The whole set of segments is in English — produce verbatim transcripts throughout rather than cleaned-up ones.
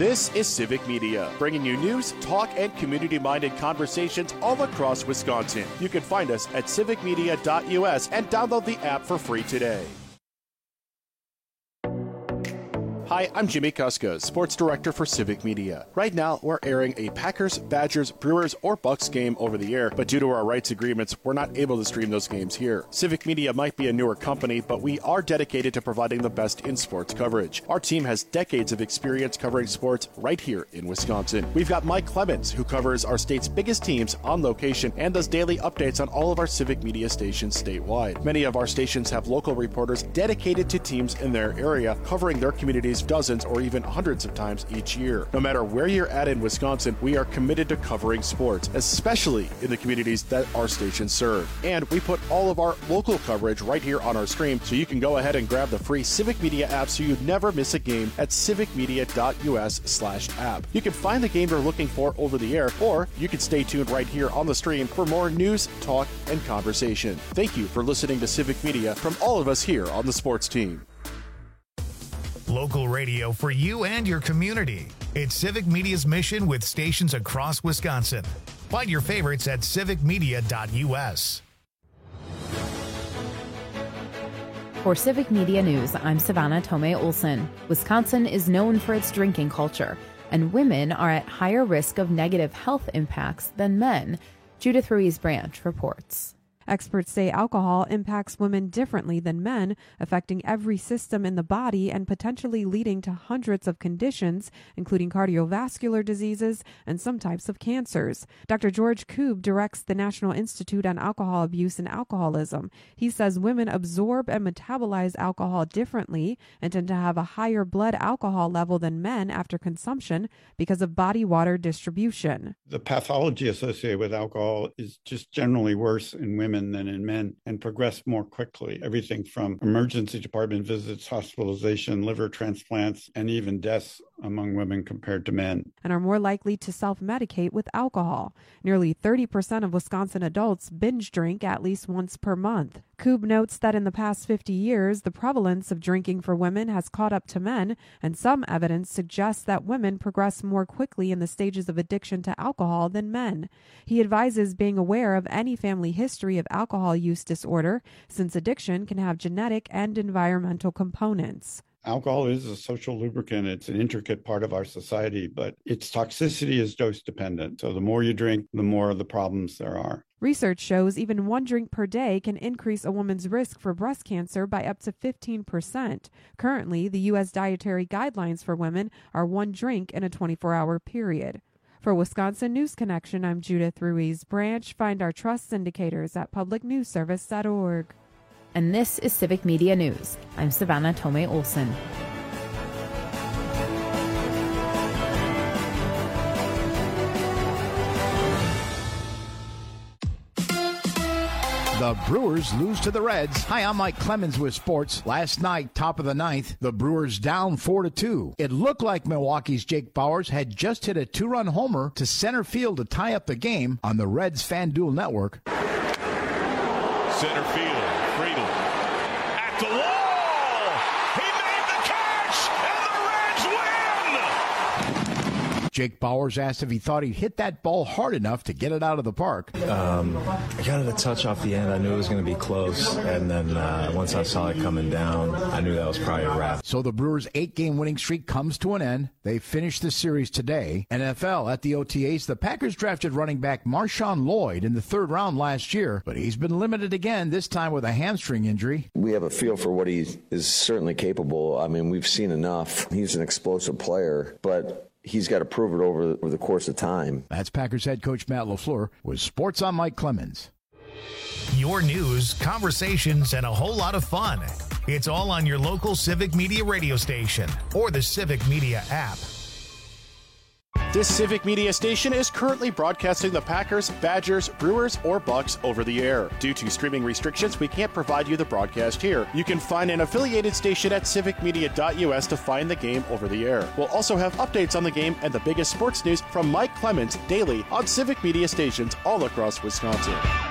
This is Civic Media, bringing you news, talk, and community-minded conversations all across Wisconsin. You can find us at civic media dot U S and download the app for free today. Hi, I'm Jimmy Kuska, Sports Director for Civic Media. Right now, we're airing a Packers, Badgers, Brewers, or Bucks game over the air, but due to our rights agreements, we're not able to stream those games here. Civic Media might be a newer company, but we are dedicated to providing the best in sports coverage. Our team has decades of experience covering sports right here in Wisconsin. We've got Mike Clemens, who covers our state's biggest teams on location and does daily updates on all of our Civic Media stations statewide. Many of our stations have local reporters dedicated to teams in their area, covering their communities dozens or even hundreds of times each year. No matter where you're at in Wisconsin, we are committed to covering sports, especially in the communities that our stations serve. And we put all of our local coverage right here on our stream, so you can go ahead and grab the free Civic Media app so you never miss a game at civic media dot U S slash app. You can find the game you're looking for over the air, or you can stay tuned right here on the stream for more news, talk, and conversation. Thank you for listening to Civic Media from all of us here on the sports team. Local radio for you and your community. It's Civic Media's mission with stations across Wisconsin. Find your favorites at civic media dot U S. For Civic Media News, I'm Savannah Tomei Olson. Wisconsin is known for its drinking culture, and women are at higher risk of negative health impacts than men. Judith Ruiz-Branch reports. Experts say alcohol impacts women differently than men, affecting every system in the body and potentially leading to hundreds of conditions, including cardiovascular diseases and some types of cancers. Doctor George Koob directs the National Institute on Alcohol Abuse and Alcoholism. He says women absorb and metabolize alcohol differently and tend to have a higher blood alcohol level than men after consumption because of body water distribution. The pathology associated with alcohol is just generally worse in women than in men and progress more quickly. Everything from emergency department visits, hospitalization, liver transplants, and even deaths among women compared to men. And are more likely to self-medicate with alcohol. Nearly thirty percent of Wisconsin adults binge drink at least once per month. Koob notes that in the past fifty years, the prevalence of drinking for women has caught up to men, and some evidence suggests that women progress more quickly in the stages of addiction to alcohol than men. He advises being aware of any family history of alcohol use disorder, since addiction can have genetic and environmental components. Alcohol is a social lubricant. It's an intricate part of our society, but its toxicity is dose dependent. So the more you drink, the more of the problems there are. Research shows even one drink per day can increase a woman's risk for breast cancer by up to fifteen percent. Currently, the U S dietary guidelines for women are one drink in a twenty-four hour period. For Wisconsin News Connection, I'm Judith Ruiz-Branch. Find our trust indicators at public news service dot org. And this is Civic Media News. I'm Savannah Tomei Olson. The Brewers lose to the Reds. Hi, I'm Mike Clemens with sports. Last night, top of the ninth, the Brewers down four to two. It looked like Milwaukee's Jake Bauers had just hit a two-run homer to center field to tie up the game on the Reds FanDuel network. Center field. Friedel at the wall. He made the catch, and the Reds win. Jake Bauers asked if he thought he'd hit that ball hard enough to get it out of the park. Um, I got it a touch off the end. I knew it was going to be close, and then uh, once I saw it coming down, I knew that was probably a wrap. So the Brewers' eight-game winning streak comes to an end. They finished the series today. N F L at the O T As, the Packers drafted running back Marshawn Lloyd in the third round last year, but he's been limited again, this time with a hamstring injury. We have a feel for what he is certainly capable. I mean, we've seen enough. He's an explosive player, but he's got to prove it over, over the course of time. That's Packers head coach Matt LaFleur with Sports on Mike Clemens. Your news, conversations, and a whole lot of fun. It's all on your local Civic Media radio station or the Civic Media app. This Civic Media station is currently broadcasting the Packers, Badgers, Brewers, or Bucks over the air. Due to streaming restrictions, we can't provide you the broadcast here. You can find an affiliated station at civic media dot U S to find the game over the air. We'll also have updates on the game and the biggest sports news from Mike Clemens daily on Civic Media stations all across Wisconsin.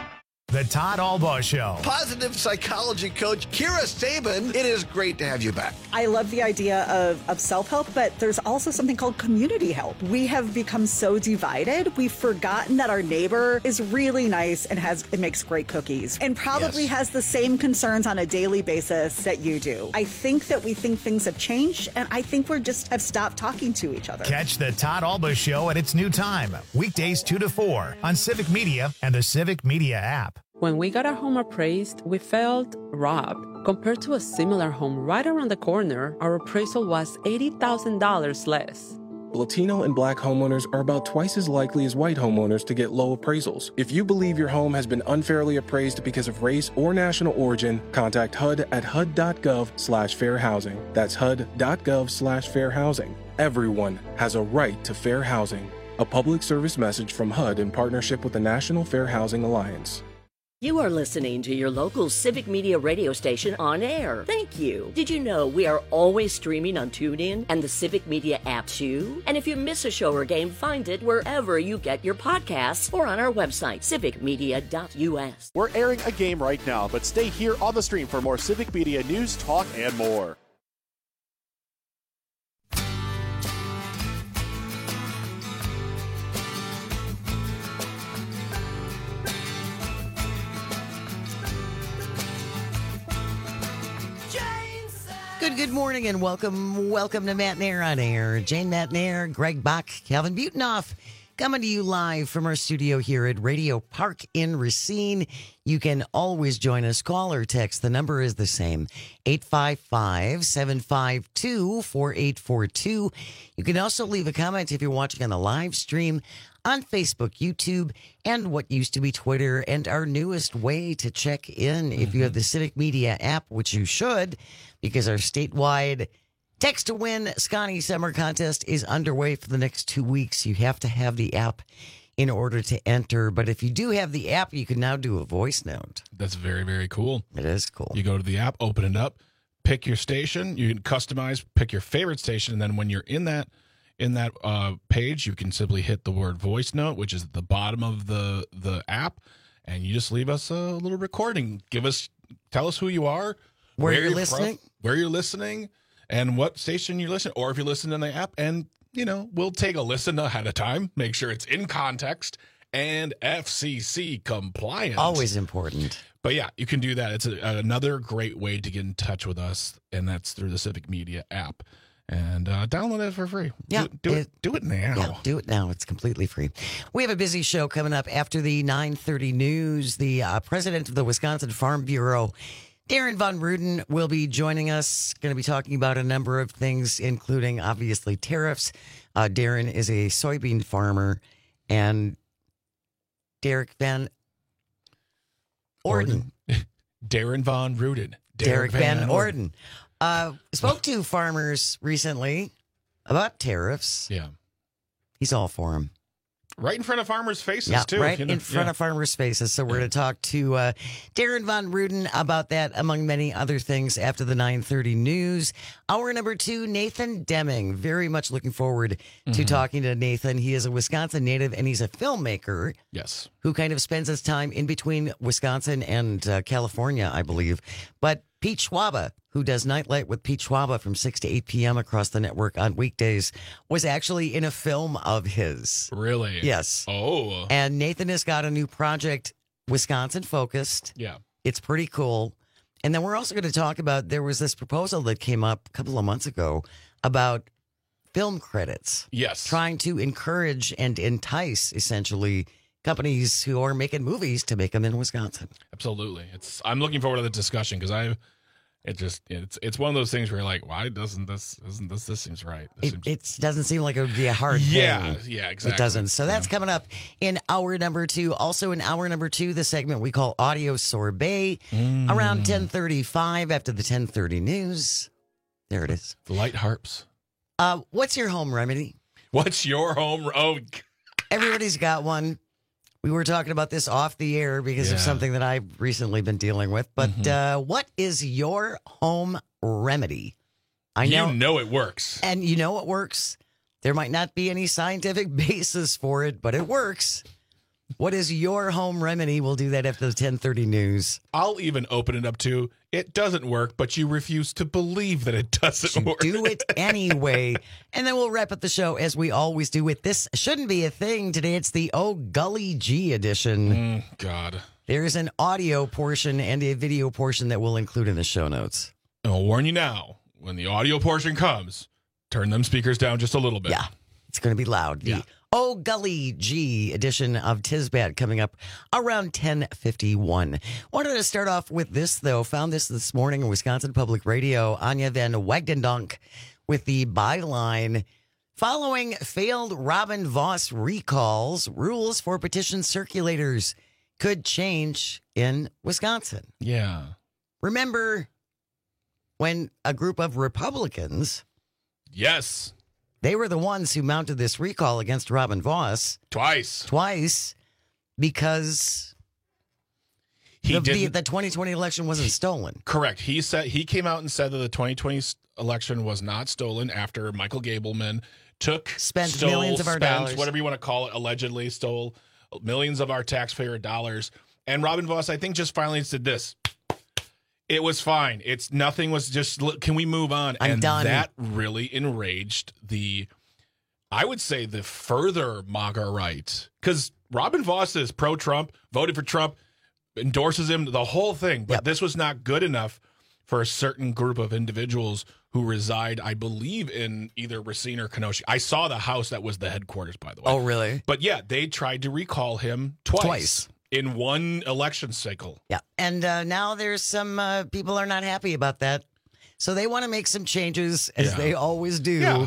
The Todd Albaugh Show. Positive psychology coach Kira Sabin, it is great to have you back. I love the idea of, of self-help, but there's also something called community help. We have become so divided, we've forgotten that our neighbor is really nice and has it makes great cookies and probably yes. has the same concerns on a daily basis that you do. I think that we think things have changed, and I think we just have stopped talking to each other. Catch the Todd Albaugh Show at its new time, weekdays two to four on Civic Media and the Civic Media app. When we got our home appraised, we felt robbed. Compared to a similar home right around the corner, our appraisal was eighty thousand dollars less. Latino and Black homeowners are about twice as likely as white homeowners to get low appraisals. If you believe your home has been unfairly appraised because of race or national origin, contact H U D at H U D dot gov slash fair housing. That's H U D dot gov slash fair housing. Everyone has a right to fair housing. A public service message from H U D in partnership with the National Fair Housing Alliance. You are listening to your local Civic Media radio station on air. Thank you. Did you know we are always streaming on TuneIn and the Civic Media app too? And if you miss a show or game, find it wherever you get your podcasts or on our website, civic media dot U S. We're airing a game right now, but stay here on the stream for more Civic Media news, talk, and more. Good, good morning and welcome, welcome to Matt Nair on Air. Jane Matt Nair, Greg Bach, Calvin Butonoff, coming to you live from our studio here at Radio Park in Racine. You can always join us, call or text. The number is the same, eight five five, seven five two, four eight four two. You can also leave a comment if you're watching on the live stream on Facebook, YouTube, and what used to be Twitter, and our newest way to check in if you have the Civic Media app, which you should, because our statewide Text to Win Scotty Summer Contest is underway for the next two weeks. You have to have the app in order to enter, but if you do have the app, you can now do a voice note. That's very, very cool. It is cool. You go to the app, open it up, pick your station. You can customize, pick your favorite station, and then when you're in that In that uh, page, you can simply hit the word voice note, which is at the bottom of the, the app, and you just leave us a little recording. Give us, tell us who you are, where, where you're, you're listening, from, where you're listening, and what station you're listening, or if you're listening in the app. And you know, we'll take a listen ahead of time, make sure it's in context and F C C compliant. Always important. But yeah, you can do that. It's a, another great way to get in touch with us, and that's through the Civic Media app. And uh, download it for free. Yeah, do, do it, it. Do it now. Yeah, do it now. It's completely free. We have a busy show coming up after the nine thirty news. The uh, president of the Wisconsin Farm Bureau, Darren Von Ruden, will be joining us. Going to be talking about a number of things, including obviously tariffs. Uh, Darren is a soybean farmer, and Derek Van Orden. Orden. Darren Von Ruden. Derek, Derek Van, Van Orden. Orden. Uh, spoke to farmers recently about tariffs. Yeah. He's all for them. Right in front of farmers' faces, yeah, too. right you know? in front yeah. of farmers' faces. So we're going to talk to uh, Darren Von Ruden about that, among many other things, after the nine thirty news. Hour number two, Nathan Deming. Very much looking forward to mm-hmm. talking to Nathan. He is a Wisconsin native, and he's a filmmaker. Yes. Who kind of spends his time in between Wisconsin and uh, California, I believe. But Pete Schwaba, who does Nightlight with Pete Schwaba from six to eight p.m. across the network on weekdays, was actually in a film of his. Really? Yes. Oh. And Nathan has got a new project, Wisconsin-focused. Yeah. It's pretty cool. And then we're also going to talk about, there was this proposal that came up a couple of months ago about film credits. Yes. Trying to encourage and entice, essentially, companies who are making movies to make them in Wisconsin. Absolutely. It's. I'm looking forward to the discussion because I, it just it's it's one of those things where you're like, why doesn't this isn't this this seems right? This It, seems... it doesn't seem like it would be a hard yeah, thing. Yeah, exactly. It doesn't. So that's yeah. coming up in hour number two. Also in hour number two, the segment we call Audio Sorbet, mm. around ten thirty-five after the ten thirty news. There it is. The light harps. Uh, what's your home remedy? What's your home? Oh, everybody's got one. We were talking about this off the air because yeah. of something that I've recently been dealing with. But mm-hmm. uh, what is your home remedy? I know, you know it works. And you know it works. There might not be any scientific basis for it, but it works. What is your home remedy? We'll do that after the ten thirty news. I'll even open it up to, it doesn't work, but you refuse to believe that it doesn't work. Do it anyway. And then we'll wrap up the show as we always do with This Shouldn't Be a Thing. Today it's the Oh Golly Gee edition. Mm, God. There's an audio portion and a video portion that we'll include in the show notes. I'll warn you now, when the audio portion comes, turn them speakers down just a little bit. Yeah, it's going to be loud. The Yeah. Oh Golly Gee edition of Tisbat coming up around ten fifty-one. Wanted to start off with this, though. Found this this morning in Wisconsin Public Radio. Anya van Wagdendonk with the byline, following failed Robin Vos recalls, rules for petition circulators could change in Wisconsin. Yeah. Remember when a group of Republicans, Yes. they were the ones who mounted this recall against Robin Vos Twice. twice because He the, the, didn't- the twenty twenty election wasn't stolen. Correct. He said he came out and said that the twenty twenty s- election was not stolen after Michael Gableman took, Spent stole, millions of our spent, dollars. whatever you want to call it, allegedly stole millions of our taxpayer dollars. And Robin Vos, I think, just finally said this. It was fine. It's nothing was just, look, can we move on? I'm and done. that really enraged the, I would say, the further MAGA right. Because Robin Vos is pro-Trump, voted for Trump, endorses him, the whole thing. But Yep. this was not good enough for a certain group of individuals who reside, I believe, in either Racine or Kenosha. I saw the house that was the headquarters, by the way. Oh, really? But yeah, they tried to recall him twice, Twice. in one election cycle. Yeah. And uh, now there's some uh, people are not happy about that. So they want to make some changes, as Yeah. they always do. Yeah.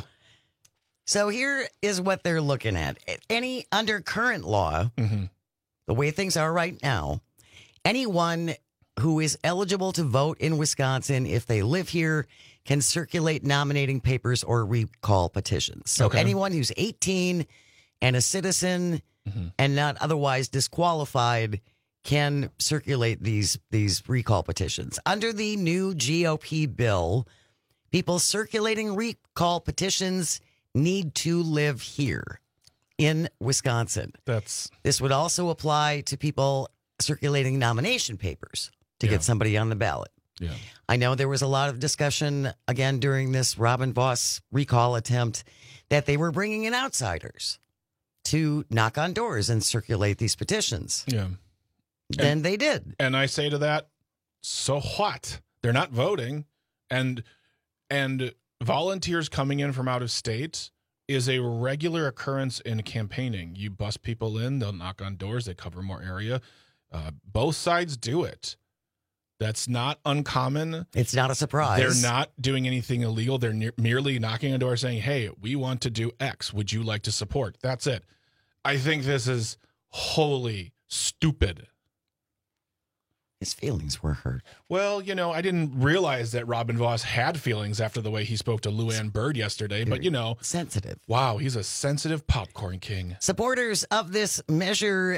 So here is what they're looking at. Any under current law, Mm-hmm. the way things are right now, anyone who is eligible to vote in Wisconsin, if they live here, can circulate nominating papers or recall petitions. So Okay. anyone who's eighteen and a citizen Mm-hmm. and not otherwise disqualified can circulate these these recall petitions. Under the new G O P bill, people circulating recall petitions need to live here in Wisconsin. That's This would also apply to people circulating nomination papers to Yeah. get somebody on the ballot. yeah. I know there was a lot of discussion, again, during this Robin Vos recall attempt that they were bringing in outsiders to knock on doors and circulate these petitions. Yeah. Then they did. And I say to that, so what? They're not voting. And and volunteers coming in from out of state is a regular occurrence in campaigning. You bus people in, they'll knock on doors, they cover more area. Uh, both sides do it. That's not uncommon. It's not a surprise. They're not doing anything illegal. They're ne- merely knocking on doors saying, hey, we want to do X. Would you like to support? That's it. I think this is wholly stupid. His feelings were hurt. Well, you know, I didn't realize that Robin Vos had feelings after the way he spoke to Luann Byrd yesterday. But, you know, sensitive. Wow, he's a sensitive popcorn king. Supporters of this measure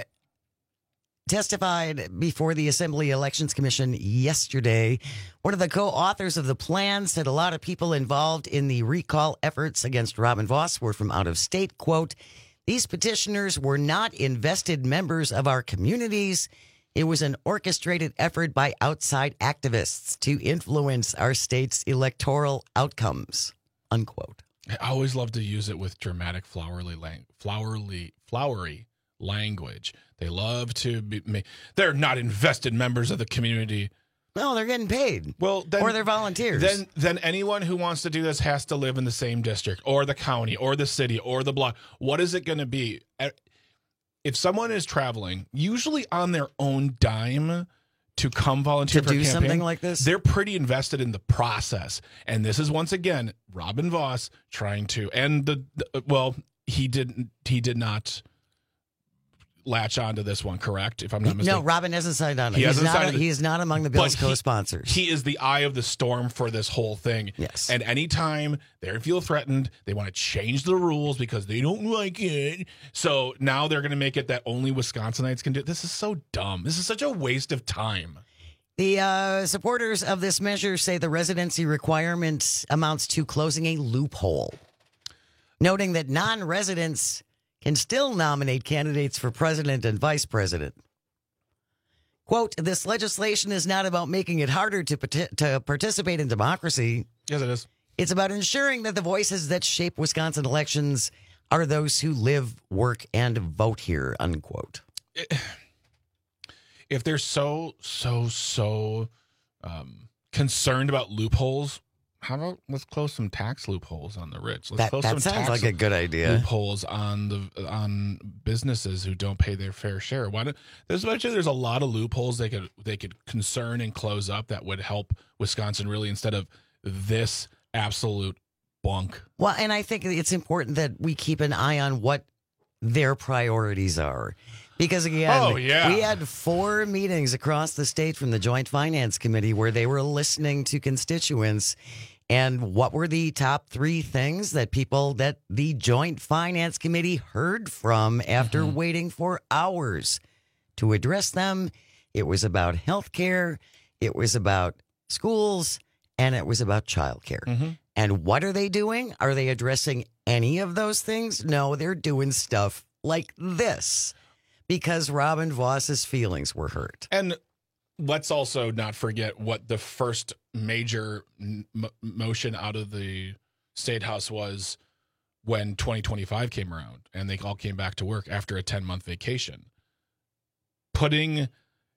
testified before the Assembly Elections Commission yesterday. One of the co-authors of the plan said a lot of people involved in the recall efforts against Robin Vos were from out of state. Quote, these petitioners were not invested members of our communities. It was an orchestrated effort by outside activists to influence our state's electoral outcomes, unquote. I always love to use it with dramatic, flowery, lang- flowery, flowery language. They love to be. ma- They're not invested members of the community. No, they're getting paid. Well, then, or they're volunteers. Then, then anyone who wants to do this has to live in the same district, or the county, or the city, or the block. What is it going to be? If someone is traveling, usually on their own dime, to come volunteer To for do a campaign, something like this? they're pretty invested in the process. And this is once again Robin Vos trying to, and the, the well, he didn't, he did not latch onto this one, correct? If I'm not mistaken. No, Robin hasn't signed on. He He's hasn't not, signed it. he is not among the bill's But he- co-sponsors. He is the eye of the storm for this whole thing. Yes. And anytime they feel threatened, they want to change the rules because they don't like it. So now they're going to make it that only Wisconsinites can do it. This is so dumb. This is such a waste of time. The uh, supporters of this measure say the residency requirement amounts to closing a loophole, noting that non-residents can still nominate candidates for president and vice president. Quote, this legislation is not about making it harder to, to participate in democracy. Yes, it is. It's about ensuring that the voices that shape Wisconsin elections are those who live, work, and vote here, unquote. If they're so, so, so um, concerned about loopholes, how about let's close some tax loopholes on the rich? Let's That, close that some sounds tax like a good idea. loopholes on the on businesses who don't pay their fair share. Why don't there's actually there's a lot of loopholes they could they could concern and close up that would help Wisconsin really instead of this absolute bunk. Well, and I think it's important that we keep an eye on what their priorities are. Because again, oh, yeah. we had four meetings across the state from the Joint Finance Committee where they were listening to constituents. And what were the top three things that people that the Joint Finance Committee heard from after mm-hmm. waiting for hours to address them? It was about health care, it was about schools, and it was about childcare. Mm-hmm. And what are they doing? Are they addressing any of those things? No, they're doing stuff like this because Robin Voss's feelings were hurt. And let's also not forget what the first major m- motion out of the State House was when twenty twenty-five came around and they all came back to work after a ten-month vacation. Putting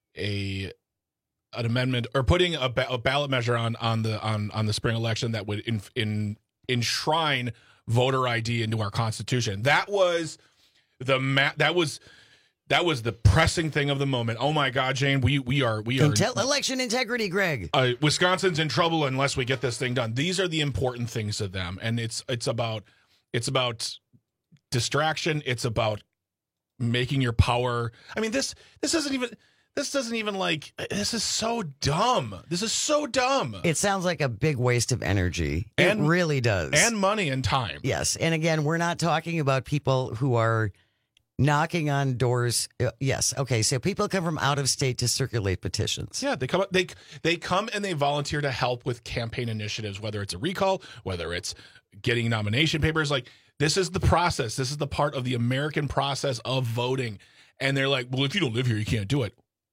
a an amendment or putting a, ba- a ballot measure on on the on, on the spring election that would in, in enshrine voter I D into our Constitution. That was the ma- that was That was the pressing thing of the moment. Oh my God, Jane, we we are we are Intel- election integrity, Greg. Uh, Wisconsin's in trouble unless we get this thing done. These are the important things to them, and it's it's about it's about distraction. It's about making your power. I mean this this isn't even this doesn't even like this is so dumb. This is so dumb. It sounds like a big waste of energy. And, it really does, and money and time. Yes, and again, we're not talking about people who are knocking on doors. Uh, yes. Okay. So people come from out of state to circulate petitions. Yeah, they come. They they come and they volunteer to help with campaign initiatives, whether it's a recall, whether it's getting nomination papers. Like this is the process. This is the part of the American process of voting. And they're like, well, if you don't live here, you can't do it.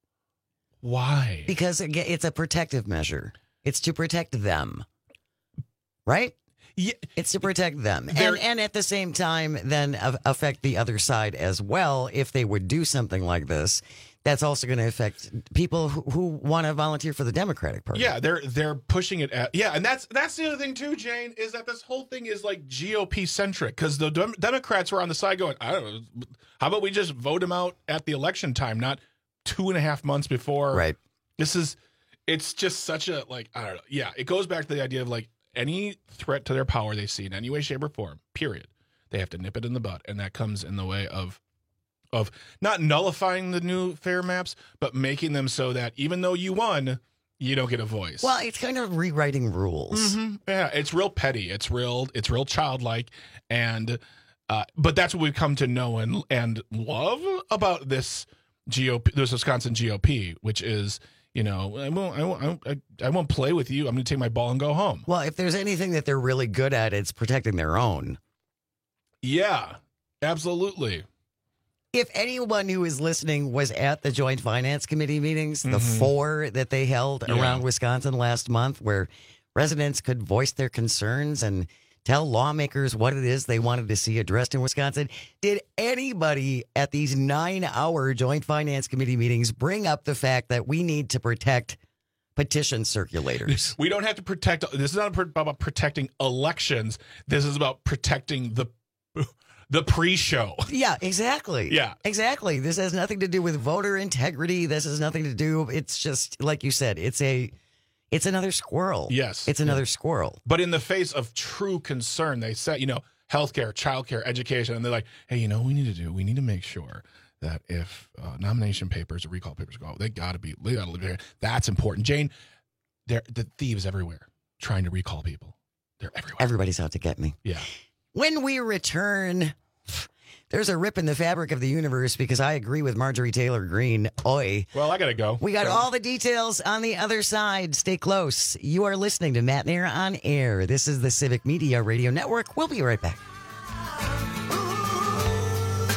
Why? Because it's a protective measure. It's to protect them, right? Yeah, it's to protect them. And, and at the same time, then affect the other side as well. If they would do something like this, that's also going to affect people who, who want to volunteer for the Democratic Party. Yeah, they're they're pushing it at, yeah. And that's that's the other thing, too, Jane, is that this whole thing is like G O P centric because the Dem- Democrats were on the side going, I don't know, how about we just vote them out at the election time, not two and a half months before. Right. This is it's just such a like, I don't know. Yeah, it goes back to the idea of like, any threat to their power they see in any way, shape, or form, period, they have to nip it in the bud. And that comes in the way of of not nullifying the new fair maps, but making them so that even though you won, you don't get a voice. Well, it's kind of rewriting rules. Mm-hmm. Yeah, it's real petty. It's real it's real childlike. And uh, but that's what we've come to know and and love about this G O P, this Wisconsin G O P, which is, you know, I won't, I won't, I, I won't play with you. I'm going to take my ball and go home. Well, if there's anything that they're really good at, it's protecting their own. Yeah, absolutely. If anyone who is listening was at the Joint Finance Committee meetings, mm-hmm. the four that they held yeah. around Wisconsin last month, where residents could voice their concerns and tell lawmakers what it is they wanted to see addressed in Wisconsin. Did anybody at these nine-hour Joint Finance Committee meetings bring up the fact that we need to protect petition circulators? We don't have to protect. This is not about protecting elections. This is about protecting the the pre-show. Yeah, exactly. Yeah, exactly. This has nothing to do with voter integrity. This has nothing to do. It's just like you said. It's a. It's another squirrel. Yes. It's another yeah. squirrel. But in the face of true concern, they said, you know, healthcare, childcare, education, and they're like, hey, you know what we need to do? We need to make sure that if uh, nomination papers or recall papers go, they got to be, they got to live here. That's important. Jane, there the thieves everywhere trying to recall people. They're everywhere. Everybody's out to get me. Yeah. When we return, there's a rip in the fabric of the universe because I agree with Marjorie Taylor Greene. Oi. Well, I got to go. We got so. all the details on the other side. Stay close. You are listening to Matt Nair on Air. This is the Civic Media Radio Network. We'll be right back.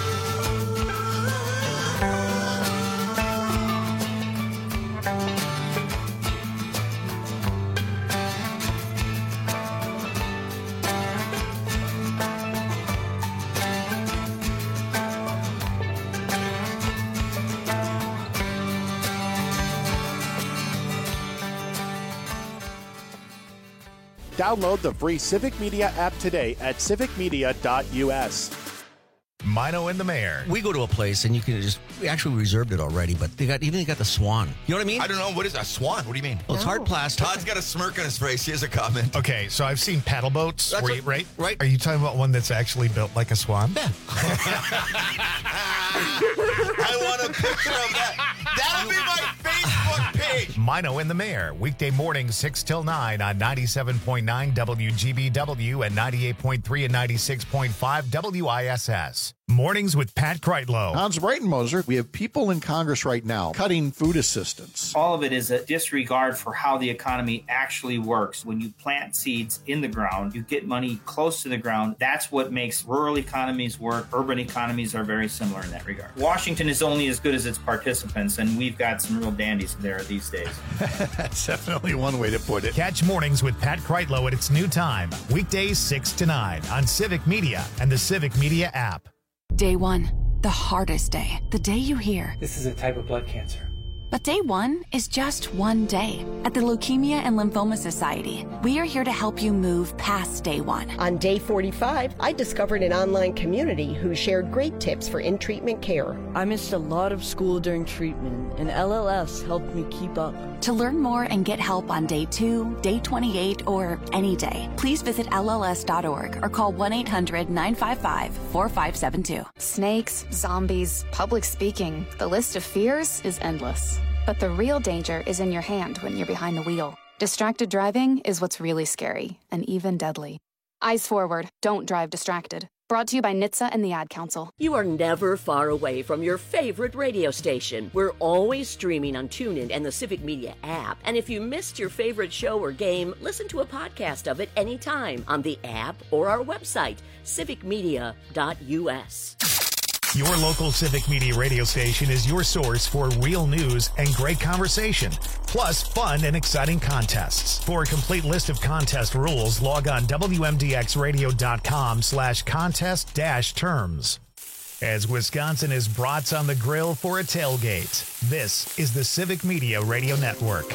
Download the free Civic Media app today at civic media dot u s. Mino and the Mayor. We go to a place and you can just, we actually reserved it already, but they got, even they got the Swan. You know what I mean? I don't know. What is that? Swan? What do you mean? Well, it's hard plastic. Todd's got a smirk on his face. Here's a comment. Okay, so I've seen paddle boats, That's where what- you- right? right. Are you talking about one that's actually built like a swan? Yeah. I want a picture of that. That'll be my Facebook page. Mino and the Mayor, weekday mornings six till nine on ninety-seven point nine W G B W and ninety-eight point three and ninety-six point five W I S S. Mornings with Pat Kreitlow. Hans Breitenmoser, we have people in Congress right now cutting food assistance. All of it is a disregard for how the economy actually works. When you plant seeds in the ground, you get money close to the ground. That's what makes rural economies work. Urban economies are very similar in that regard. Washington is only as good as its participants, and we've got some real dandies there these days. That's definitely one way to put it. Catch Mornings with Pat Kreitlow at its new time, weekdays six to nine on Civic Media and the Civic Media app. Day one, the hardest day, the day you hear. This is a type of blood cancer. But day one is just one day. At the Leukemia and Lymphoma Society, we are here to help you move past day one. On day forty-five, I discovered an online community who shared great tips for in-treatment care. I missed a lot of school during treatment, and L L S helped me keep up. To learn more and get help on day two, day twenty-eight, or any day, please visit L L S dot org or call one eight hundred nine five five four five seven two. Snakes, zombies, public speaking. The list of fears is endless. But the real danger is in your hand when you're behind the wheel. Distracted driving is what's really scary and even deadly. Eyes forward. Don't drive distracted. Brought to you by N H T S A and the Ad Council. You are never far away from your favorite radio station. We're always streaming on TuneIn and the Civic Media app. And if you missed your favorite show or game, listen to a podcast of it anytime on the app or our website, civic media dot u s. Your local Civic Media radio station is your source for real news and great conversation, plus fun and exciting contests. For a complete list of contest rules, log on W M D X radio dot com slash contest dash terms. As Wisconsin is brats on the grill for a tailgate, this is the Civic Media Radio Network.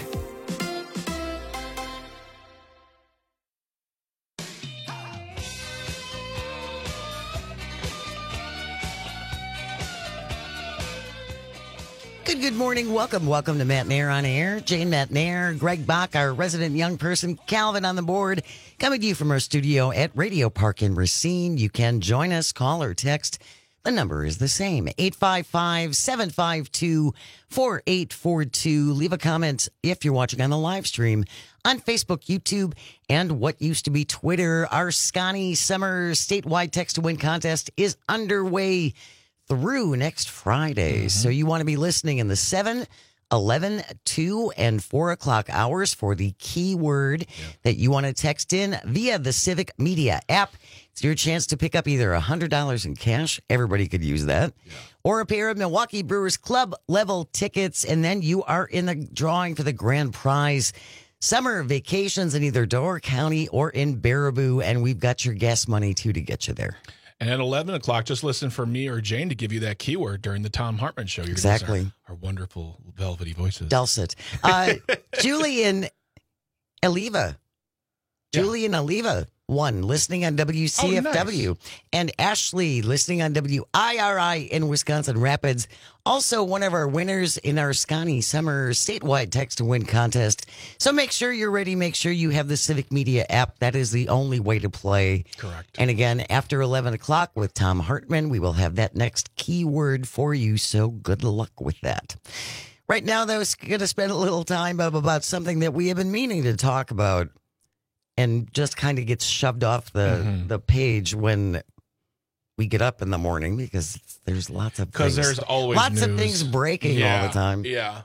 Good, good morning. Welcome. Welcome to Matt Nair on Air. Jane Matt Nair, Greg Bach, our resident young person, Calvin on the board, coming to you from our studio at Radio Park in Racine. You can join us, call or text. The number is the same, eight five five, seven five two, four eight four two. Leave a comment if you're watching on the live stream on Facebook, YouTube, and what used to be Twitter. Our Scotty Summer statewide text to win contest is underway through next Friday. Mm-hmm. So you want to be listening in the seven, eleven, two, and four o'clock hours for the keyword yeah. that you want to text in via the Civic Media app. It's your chance to pick up either one hundred dollars in cash. Everybody could use that. Yeah. Or a pair of Milwaukee Brewers Club level tickets. And then you are in the drawing for the grand prize. Summer vacations in either Door County or in Baraboo. And we've got your gas money, too, to get you there. And at eleven o'clock, just listen for me or Jane to give you that keyword during the Tom Hartman show. You're exactly. Our, our wonderful velvety voices. Dulcet. Uh, Julian Oliva. Yeah. Julian Oliva. One, listening on W C F W. Oh, nice. And Ashley, listening on W I R I in Wisconsin Rapids. Also, one of our winners in our Scotty Summer statewide text to win contest. So make sure you're ready. Make sure you have the Civic Media app. That is the only way to play. Correct. And again, after eleven o'clock with Tom Hartman, we will have that next keyword for you. So good luck with that. Right now, though, we're going to spend a little time about something that we have been meaning to talk about. And just kind of gets shoved off the, mm-hmm. the page when we get up in the morning because there's lots of because things. there's always lots news. of things breaking yeah, all the time. Yeah.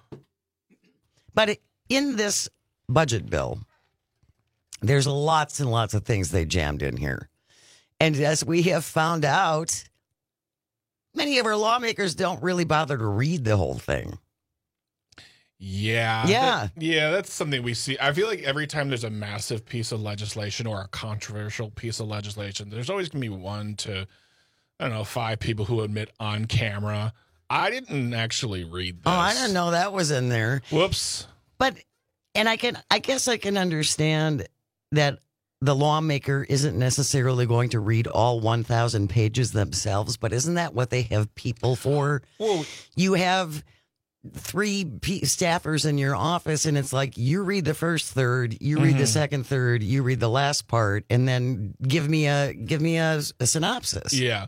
But in this budget bill, there's lots and lots of things they jammed in here. And as we have found out, many of our lawmakers don't really bother to read the whole thing. Yeah. Yeah. That, yeah, that's something we see. I feel like every time there's a massive piece of legislation or a controversial piece of legislation, there's always going to be one to, I don't know, five people who admit on camera, I didn't actually read this. Oh, I didn't know that was in there. Whoops. But, and I can, I guess I can understand that the lawmaker isn't necessarily going to read all one thousand pages themselves, but isn't that what they have people for? Well, you have three P- staffers in your office, and it's like you read the first third, you read Mhm. the second third, you read the last part, and then give me a give me a, a synopsis. Yeah.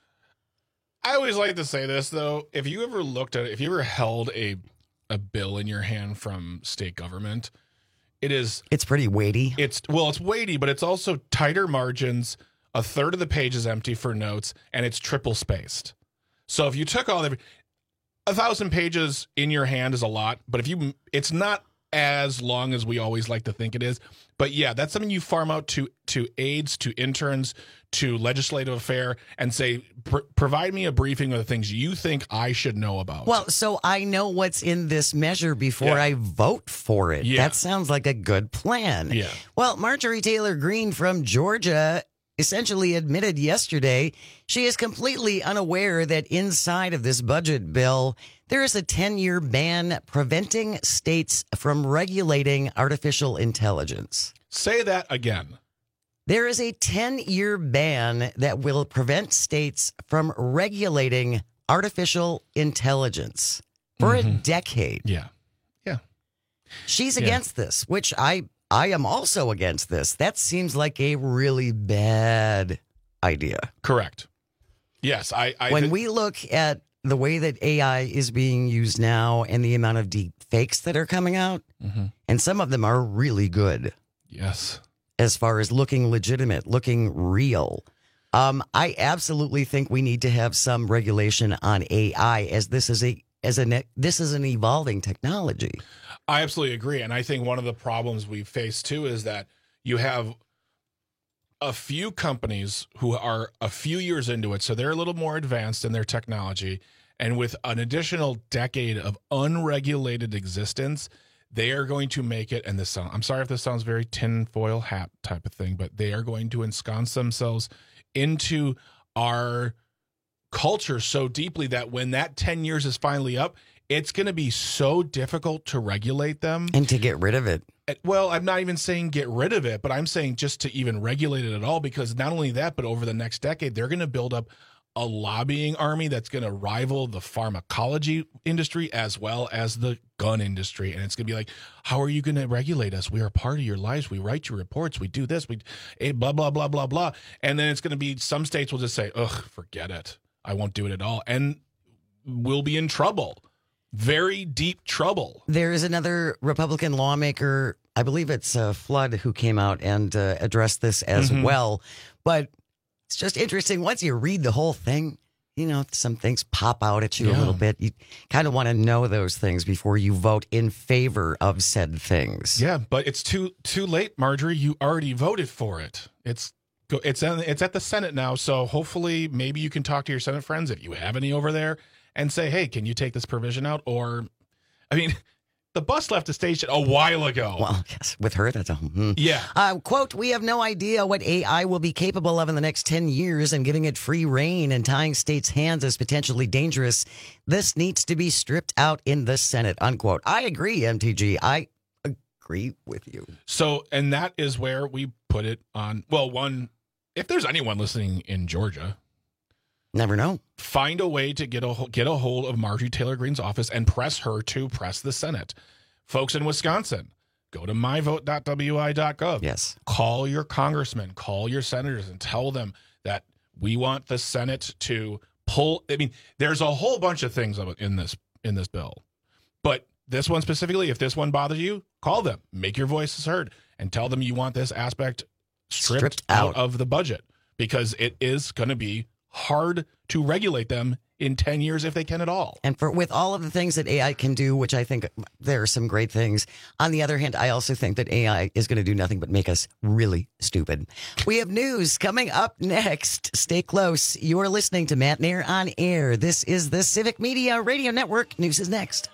I always like to say this, though. If you ever looked at it, if you ever held a a bill in your hand from state government, it is It's pretty weighty. It's well, it's weighty, but it's also tighter margins. A third of the page is empty for notes, and it's triple spaced. So if you took all the a thousand pages in your hand is a lot, but if you, it's not as long as we always like to think it is. But yeah, that's something you farm out to to aides, to interns, to legislative affair, and say, pr- provide me a briefing of the things you think I should know about. Well, so I know what's in this measure before Yeah. I vote for it. Yeah. That sounds like a good plan. Yeah. Well, Marjorie Taylor Greene from Georgia essentially admitted yesterday she is completely unaware that inside of this budget bill, there is a ten-year ban preventing states from regulating artificial intelligence. Say that again. There is a ten-year ban that will prevent states from regulating artificial intelligence for a decade. Yeah. Yeah. She's Yeah. against this, which I I am also against this. That seems like a really bad idea. Correct. Yes, I. I when thi- we look at the way that A I is being used now and the amount of deep fakes that are coming out, Mhm. and some of them are really good. Yes. As far as looking legitimate, looking real. Um, I absolutely think we need to have some regulation on A I, as this is a as a ne- this is an evolving technology. I absolutely agree. And I think one of the problems we face too is that you have a few companies who are a few years into it, so they're a little more advanced in their technology. And with an additional decade of unregulated existence, they are going to make it, and this sound, I'm sorry if this sounds very tinfoil hat type of thing, but they are going to ensconce themselves into our culture so deeply that when that ten years is finally up, it's going to be so difficult to regulate them. And to get rid of it. Well, I'm not even saying get rid of it, but I'm saying just to even regulate it at all, because not only that, but over the next decade, they're going to build up a lobbying army that's going to rival the pharmacology industry as well as the gun industry. And it's going to be like, how are you going to regulate us? We are part of your lives. We write your reports. We do this. We eh, blah, blah, blah, blah, blah. And then it's going to be some states will just say, ugh, forget it. I won't do it at all. And we'll be in trouble. Very deep trouble. There is another Republican lawmaker, I believe it's uh, Flood, who came out and uh, addressed this as Mhm. well. But it's just interesting. Once you read the whole thing, you know, some things pop out at you a Yeah. little bit. You kind of want to know those things before you vote in favor of said things. Yeah, but it's too too late, Marjorie. You already voted for it. It's go- it's in, it's at the Senate now, so hopefully maybe you can talk to your Senate friends if you have any over there and say, hey, can you take this provision out? Or, I mean, the bus left the station a while ago. Well, yes, with her, that's a hmm. Yeah. Uh, quote, we have no idea what A I will be capable of in the next ten years, and giving it free reign and tying states' hands is potentially dangerous. This needs to be stripped out in the Senate, unquote. I agree, M T G. I agree with you. So, and that is where we put it on. Well, one, if there's anyone listening in Georgia, never know. Find a way to get a ho- get a hold of Marjorie Taylor Greene's office and press her to press the Senate. Folks in Wisconsin, go to my vote dot w i dot gov. Yes. Call your congressmen, call your senators, and tell them that we want the Senate to pull. I mean, there's a whole bunch of things in this in this bill, but this one specifically, if this one bothers you, call them, make your voices heard, and tell them you want this aspect stripped, Stripped out. out. of the budget, because it is going to be hard to regulate them in ten years if they can at all. And for with all of the things that A I can do, which I think there are some great things. On the other hand, I also think that A I is going to do nothing but make us really stupid. We have news coming up next. Stay close. You are listening to Matt Nair on Air. This is the Civic Media Radio Network. News is next.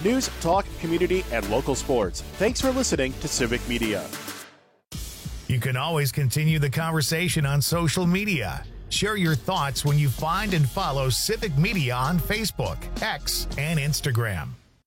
News, talk, community, and local sports. Thanks for listening to Civic Media. You can always continue the conversation on social media. Share your thoughts when you find and follow Civic Media on Facebook, X, and Instagram.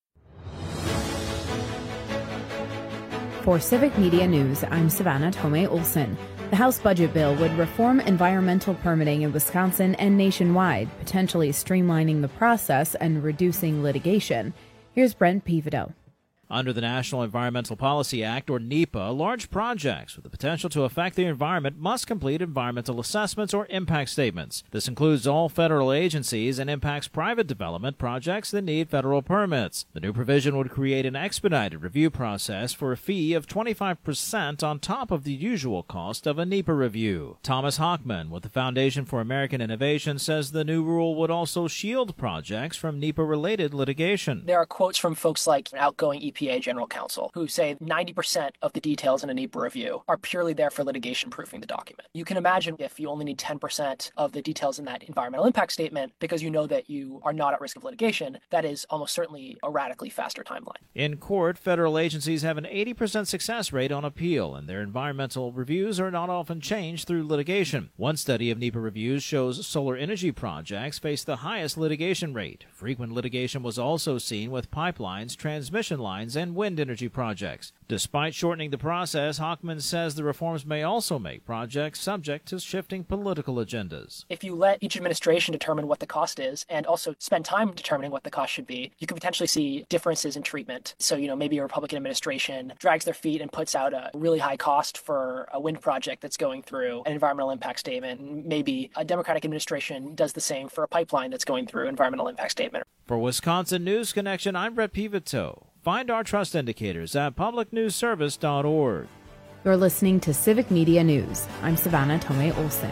For Civic Media News, I'm Savannah Tomei Olson. The House budget bill would reform environmental permitting in Wisconsin and nationwide, potentially streamlining the process and reducing litigation. Here's Brent Pivoto. Under the National Environmental Policy Act, or NEPA, large projects with the potential to affect the environment must complete environmental assessments or impact statements. This includes all federal agencies and impacts private development projects that need federal permits. The new provision would create an expedited review process for a fee of twenty-five percent on top of the usual cost of a NEPA review. Thomas Hockman with the Foundation for American Innovation says the new rule would also shield projects from NEPA-related litigation. There are quotes from folks like outgoing E P A General Counsel who say ninety percent of the details in a NEPA review are purely there for litigation proofing the document. You can imagine if you only need ten percent of the details in that environmental impact statement because you know that you are not at risk of litigation, that is almost certainly a radically faster timeline. In court, federal agencies have an eighty percent success rate on appeal, and their environmental reviews are not often changed through litigation. One study of NEPA reviews shows solar energy projects face the highest litigation rate. Frequent litigation was also seen with pipelines, transmission lines, and wind energy projects. Despite shortening the process, Hockman says the reforms may also make projects subject to shifting political agendas. If you let each administration determine what the cost is and also spend time determining what the cost should be, you could potentially see differences in treatment. So, you know, maybe a Republican administration drags their feet and puts out a really high cost for a wind project that's going through an environmental impact statement. Maybe a Democratic administration does the same for a pipeline that's going through an environmental impact statement. For Wisconsin News Connection, I'm Brett Pivoto. Find our trust indicators at public news service dot org. You're listening to Civic Media News. I'm Savannah Tomei Olson.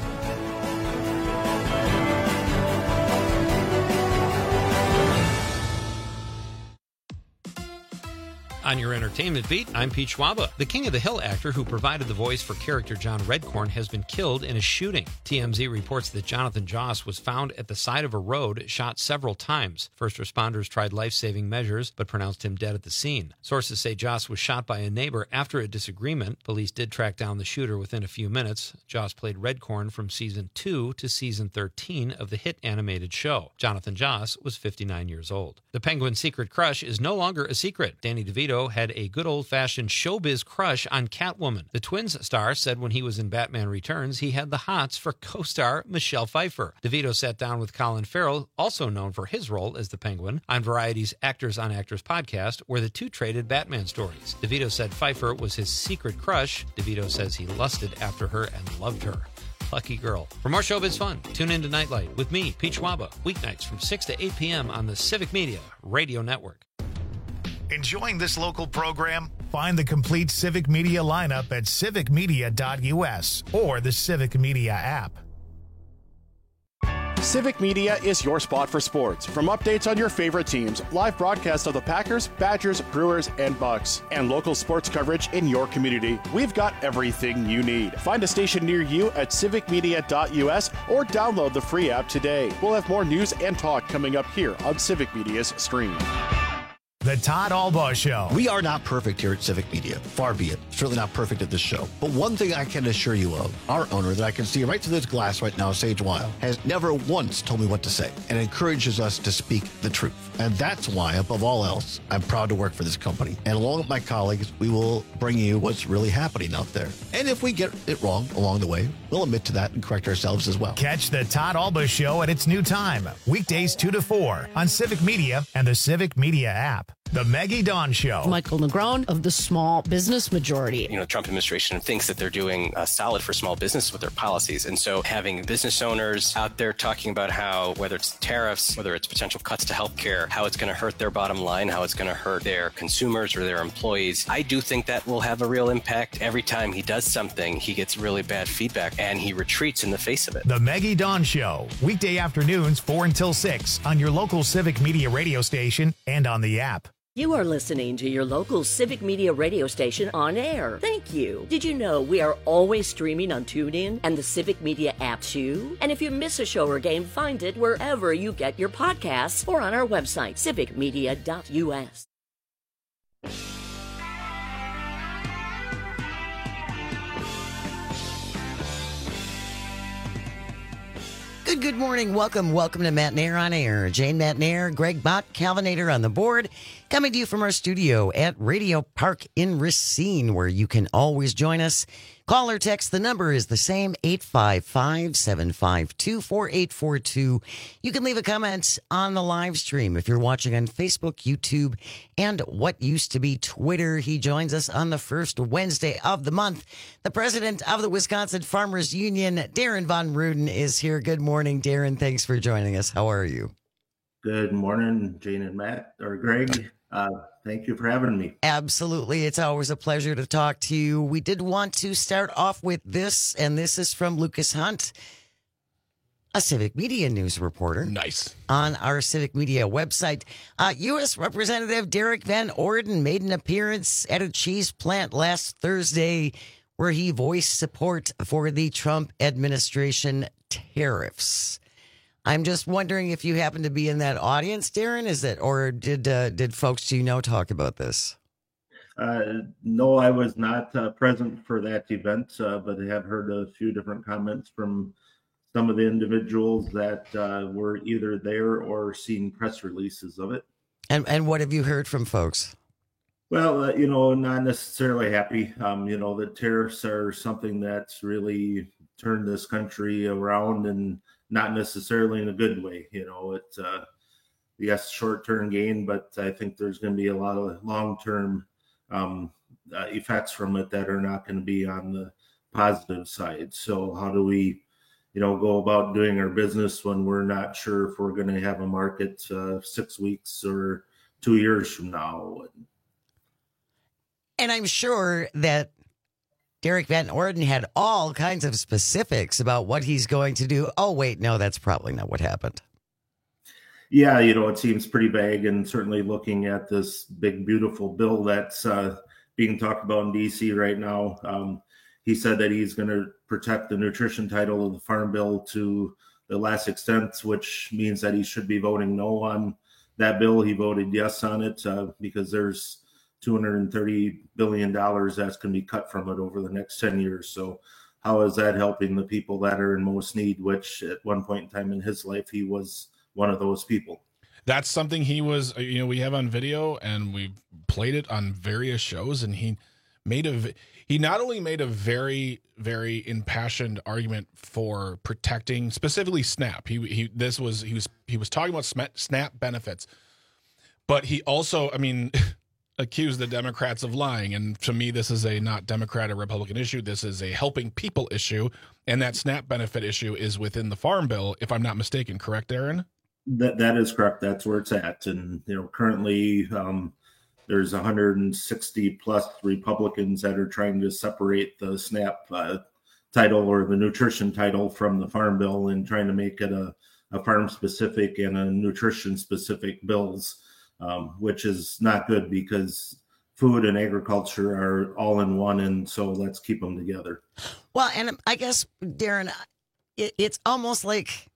On your entertainment beat, I'm Pete Schwaba. The King of the Hill actor who provided the voice for character John Redcorn has been killed in a shooting. T M Z reports that Jonathan Joss was found at the side of a road, shot several times. First responders tried life-saving measures, but pronounced him dead at the scene. Sources say Joss was shot by a neighbor after a disagreement. Police did track down the shooter within a few minutes. Joss played Redcorn from season two to season thirteen of the hit animated show. Jonathan Joss was fifty-nine years old. The Penguin's secret crush is no longer a secret. Danny DeVito had a good old-fashioned showbiz crush on Catwoman. The Twins star said when he was in Batman Returns, he had the hots for co-star Michelle Pfeiffer. DeVito sat down with Colin Farrell, also known for his role as the Penguin, on Variety's Actors on Actors podcast, where the two traded Batman stories. DeVito said Pfeiffer was his secret crush. DeVito says he lusted after her and loved her. Lucky girl. For more showbiz fun, tune in to Nightlight with me, Pete Schwaba, weeknights from six to eight p.m. on the Civic Media Radio Network. Enjoying this local program? Find the complete Civic Media lineup at civic media dot u s or the Civic Media app. Civic Media is your spot for sports. From updates on your favorite teams, live broadcasts of the Packers, Badgers, Brewers, and Bucks, and local sports coverage in your community, we've got everything you need. Find a station near you at civic media dot u s or download the free app today. We'll have more news and talk coming up here on Civic Media's stream. The Todd Albaugh Show. We are not perfect here at Civic Media. Far be it. Certainly not perfect at this show. But one thing I can assure you of, our owner that I can see right through this glass right now, Sage Weil, has never once told me what to say and encourages us to speak the truth. And that's why, above all else, I'm proud to work for this company. And along with my colleagues, we will bring you what's really happening out there. And if we get it wrong along the way, we'll admit to that and correct ourselves as well. Catch the Todd Albaugh Show at its new time, weekdays two to four on Civic Media and the Civic Media app. The Maggie Dawn Show. Michael Negron of the Small Business Majority. You know, Trump administration thinks that they're doing uh, solid for small business with their policies. And so having business owners out there talking about how, whether it's tariffs, whether it's potential cuts to healthcare, how it's going to hurt their bottom line, how it's going to hurt their consumers or their employees, I do think that will have a real impact. Every time he does something, he gets really bad feedback and he retreats in the face of it. The Maggie Dawn Show, weekday afternoons four until six on your local Civic Media radio station and on the app. You are listening to your local Civic Media radio station on air. Thank you. Did you know we are always streaming on TuneIn and the Civic Media app too? And if you miss a show or game, find it wherever you get your podcasts or on our website, civic media dot u s. Good, good morning. Welcome, welcome to Matt Nair on Air. Jane Matt Nair, Greg Bott, Calvinator on the board. Coming to you from our studio at Radio Park in Racine, where you can always join us. Call or text. The number is the same, eight five five, seven five two, four eight four two. You can leave a comment on the live stream if you're watching on Facebook, YouTube, and what used to be Twitter. He joins us on the first Wednesday of the month. The president of the Wisconsin Farmers Union, Darren Von Ruden, is here. Good morning, Darren. Thanks for joining us. How are you? Good morning, Jane and Matt, or Greg. Uh, thank you for having me. Absolutely. It's always a pleasure to talk to you. We did want to start off with this, and this is from Lucas Hunt, a Civic Media News reporter. Nice. On our Civic Media website. Uh, U S Representative Derek Van Orden made an appearance at a cheese plant last Thursday where he voiced support for the Trump administration tariffs. I'm just wondering if you happen to be in that audience, Darren. Is it, or did uh, did folks you know talk about this? Uh, no, I was not uh, present for that event, uh, but I have heard a few different comments from some of the individuals that uh, were either there or seen press releases of it. And and what have you heard from folks? Well, uh, you know, not necessarily happy. Um, you know, the tariffs are something that's really turned this country around, and not necessarily in a good way. You know, it's uh, yes, short-term gain, but I think there's going to be a lot of long-term um, uh, effects from it that are not going to be on the positive side. So how do we, you know, go about doing our business when we're not sure if we're going to have a market uh, six weeks or two years from now? And I'm sure that Derek Van Orden had all kinds of specifics about what he's going to do. Oh, wait, no, that's probably not what happened. Yeah, you know, it seems pretty vague, and certainly looking at this big, beautiful bill that's uh, being talked about in D C right now, um, he said that he's going to protect the nutrition title of the Farm Bill to the last extent, which means that he should be voting no on that bill. He voted yes on it uh, because there's two hundred thirty billion dollars that's going to be cut from it over the next ten years. So how is that helping the people that are in most need, which at one point in time in his life, he was one of those people. That's something he was, you know, we have on video and we've played it on various shows, and he made a, he not only made a very, very impassioned argument for protecting specifically SNAP. He, he, this was, he was, he was talking about SNAP benefits, but he also, I mean, accused the Democrats of lying. And to me, this is a not Democrat or Republican issue. This is a helping people issue. And that SNAP benefit issue is within the Farm Bill, if I'm not mistaken. Correct, Aaron? That That is correct. That's where it's at. And, you know, currently um, there's one hundred sixty plus Republicans that are trying to separate the SNAP uh, title or the nutrition title from the Farm Bill and trying to make it a, a farm specific and a nutrition specific bills. Um, which is not good because food and agriculture are all in one, and so let's keep them together. Well, and I guess, Darren, it, it's almost like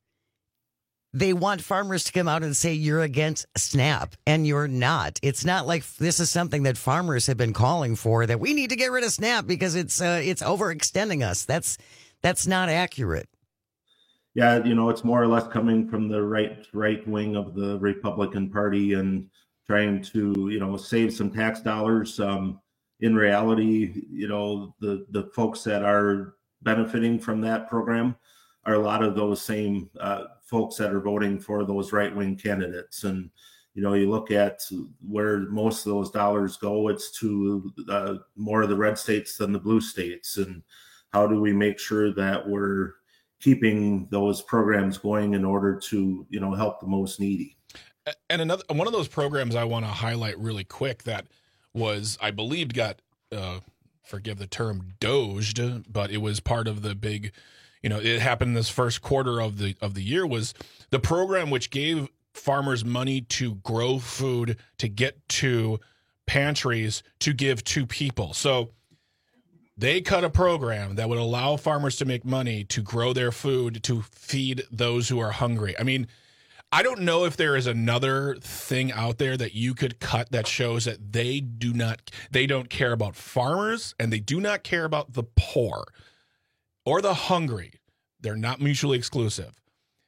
they want farmers to come out and say you're against SNAP, and you're not. It's not like this is something that farmers have been calling for, that we need to get rid of SNAP because it's uh, it's overextending us. That's that's not accurate. Yeah, you know, it's more or less coming from the right right wing of the Republican Party and trying to, you know, save some tax dollars. Um, in reality, you know, the, the folks that are benefiting from that program are a lot of those same uh, folks that are voting for those right wing candidates. And, you know, you look at where most of those dollars go, it's to uh, more of the red states than the blue states. And how do we make sure that we're keeping those programs going in order to, you know, help the most needy? And another one of those programs I want to highlight really quick that was, I believe, got, uh, forgive the term, doged, but it was part of the big, you know, it happened this first quarter of the of the year, was the program which gave farmers money to grow food, to get to pantries, to give to people. So they cut a program that would allow farmers to make money to grow their food, to feed those who are hungry. I mean, I don't know if there is another thing out there that you could cut that shows that they do not, they don't care about farmers and they do not care about the poor or the hungry. They're not mutually exclusive.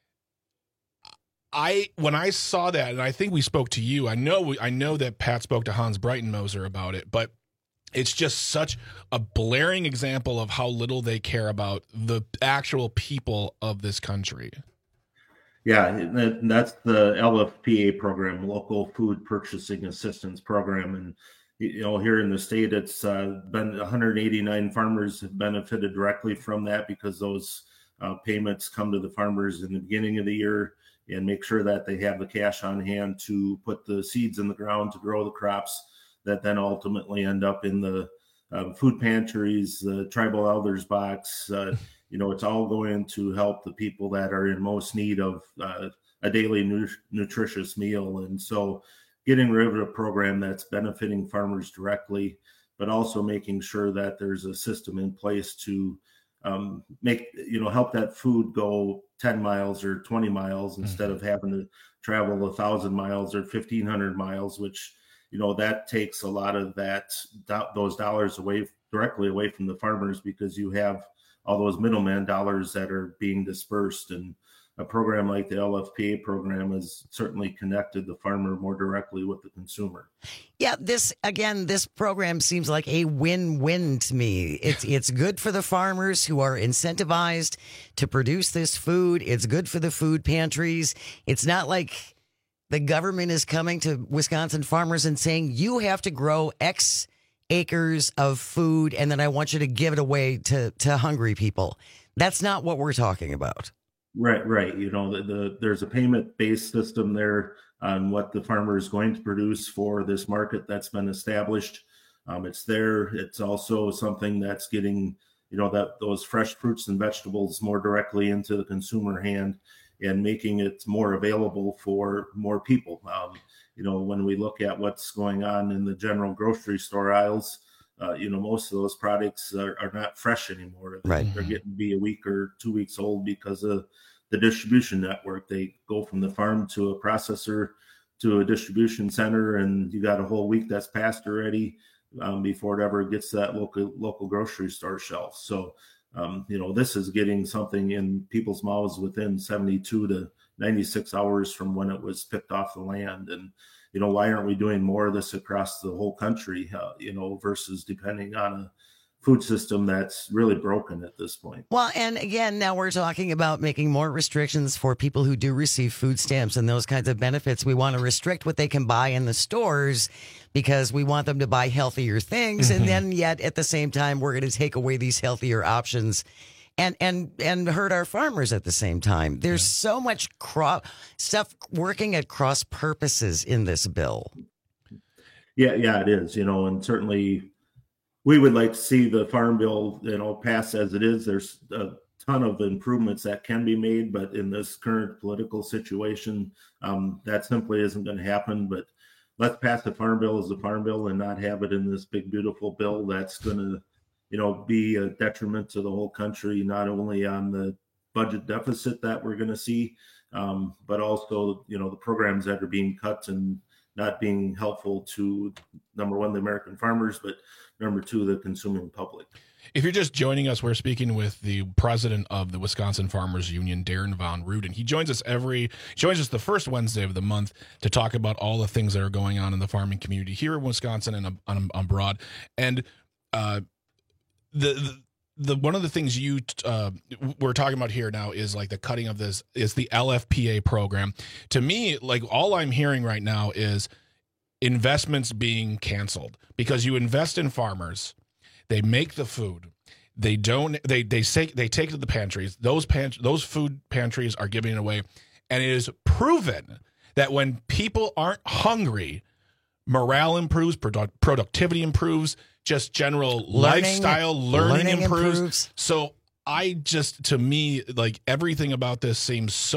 I when I saw that, and I think we spoke to you, I know we, I know that Pat spoke to Hans Breitenmoser about it, but it's just such a blaring example of how little they care about the actual people of this country. Yeah, and that's the L F P A program, Local Food Purchasing Assistance Program. And, you know, here in the state, it's uh, been one hundred eighty-nine farmers have benefited directly from that because those uh, payments come to the farmers in the beginning of the year and make sure that they have the cash on hand to put the seeds in the ground to grow the crops that then ultimately end up in the uh, food pantries, the tribal elders box. Uh, you know, it's all going to help the people that are in most need of uh, a daily nu- nutritious meal. And so getting rid of a program that's benefiting farmers directly, but also making sure that there's a system in place to um, make, you know, help that food go ten miles or twenty miles mm-hmm. instead of having to travel a thousand miles or fifteen hundred miles, which, you know, that takes a lot of that, those dollars away directly away from the farmers because you have all those middleman dollars that are being dispersed. And a program like the L F P A program has certainly connected the farmer more directly with the consumer. Yeah, this, again, this program seems like a win-win to me. It's it's good for the farmers who are incentivized to produce this food. It's good for the food pantries. It's not like the government is coming to Wisconsin farmers and saying, you have to grow X acres of food, and then I want you to give it away to, to hungry people. That's not what we're talking about. Right, right. You know, the, the there's a payment-based system there on what the farmer is going to produce for this market that's been established. Um, it's there. It's also something that's getting, you know, that those fresh fruits and vegetables more directly into the consumer hand and making it more available for more people. Um, you know, when we look at what's going on in the general grocery store aisles, uh, you know, most of those products are, are not fresh anymore. Right. They're getting to be a week or two weeks old because of the distribution network. They go from the farm to a processor to a distribution center, and you got a whole week that's passed already um, before it ever gets to that local local grocery store shelf. So, um, you know, this is getting something in people's mouths within seventy-two to ninety-six hours from when it was picked off the land. And, you know, why aren't we doing more of this across the whole country, uh, you know, versus depending on a food system that's really broken at this point? Well, and again, now we're talking about making more restrictions for people who do receive food stamps and those kinds of benefits. We want to restrict what they can buy in the stores because we want them to buy healthier things. Mm-hmm. And then yet at the same time, we're going to take away these healthier options and and and hurt our farmers at the same time. There's yeah. so much cro- stuff working at cross purposes in this bill. Yeah, yeah, it is, you know, and certainly we would like to see the farm bill, you know, pass as it is. There's a ton of improvements that can be made, but in this current political situation, um, that simply isn't going to happen. But let's pass the farm bill as a farm bill and not have it in this big, beautiful bill that's going to, you know, be a detriment to the whole country, not only on the budget deficit that we're going to see, um, but also, you know, the programs that are being cut and not being helpful to, number one, the American farmers, but number two, the consuming public. If you're just joining us, we're speaking with the president of the Wisconsin Farmers Union, Darren Von Ruden. He joins us every joins us the first Wednesday of the month to talk about all the things that are going on in the farming community here in Wisconsin and um, abroad. And uh, the, the the one of the things you uh, we're talking about here now is like the cutting of this is the L F P A program. To me, like all I'm hearing right now is investments being canceled because you invest in farmers, they make the food, they don't they they say they take it to the pantries. Those pant those food pantries are giving it away, and it is proven that when people aren't hungry, morale improves, produ- productivity improves, just general learning, lifestyle learning, learning improves. improves. So I just, to me, like everything about this seems so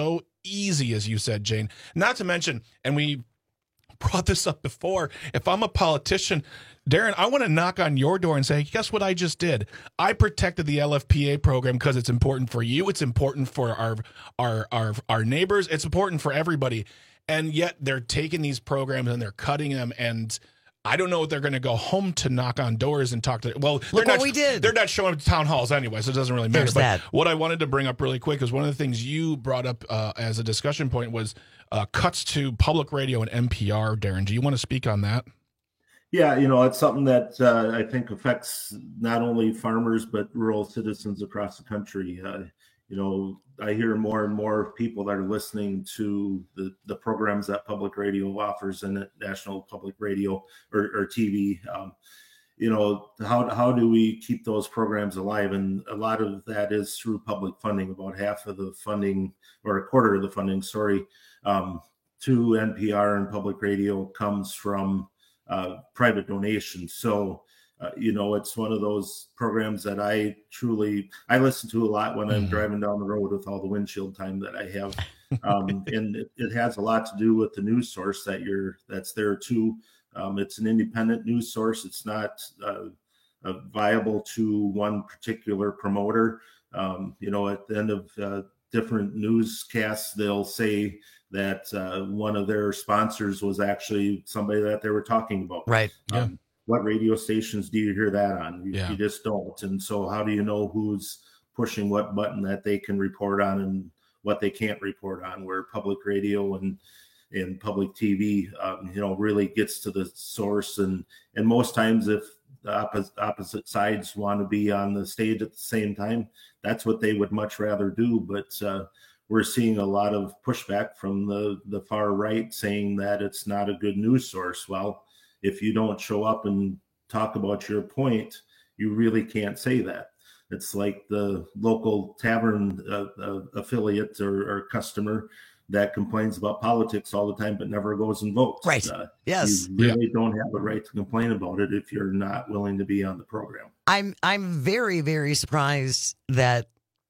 easy, as you said, Jane. Not to mention, and we brought this up before, if I'm a politician, Darren, I want to knock on your door and say, guess what I just did? I protected the L F P A program because it's important for you. It's important for our, our, our, our neighbors. It's important for everybody. And yet they're taking these programs and they're cutting them, and I don't know if they're going to go home to knock on doors and talk to. Well, Look they're what not, we did. They're not showing up to town halls anyway, so it doesn't really matter. There's but that. What I wanted to bring up really quick is one of the things you brought up uh, as a discussion point was uh, cuts to public radio and N P R. Darren, do you want to speak on that? Yeah, you know, it's something that uh, I think affects not only farmers but rural citizens across the country. Uh, you know, I hear more and more people that are listening to the, the programs that public radio offers and national public radio or, or T V. Um, you know, how how do we keep those programs alive? And a lot of that is through public funding. About half of the funding, or a quarter of the funding, sorry, um, to N P R and public radio comes from uh, private donations. So, Uh, you know, it's one of those programs that I truly, I listen to a lot when I'm mm. driving down the road with all the windshield time that I have. Um, and it, it has a lot to do with the news source that you're, that's there too. Um, it's an independent news source. It's not uh, uh, viable to one particular promoter. Um, you know, at the end of uh, different newscasts, they'll say that uh, one of their sponsors was actually somebody that they were talking about. Right. Um, yeah. What radio stations do you hear that on? You, yeah. you just don't. And so how do you know who's pushing what button that they can report on and what they can't report on, where public radio and and public T V, um, you know, really gets to the source. And, and most times if the opposite, opposite sides want to be on the stage at the same time, that's what they would much rather do. But uh, we're seeing a lot of pushback from the, the far right saying that it's not a good news source. Well, if you don't show up and talk about your point, you really can't say that. It's like the local tavern uh, uh, affiliate or, or customer that complains about politics all the time, but never goes and votes. Right. Uh, yes. You really yeah. don't have a right to complain about it if you're not willing to be on the program. I'm I'm very, very surprised that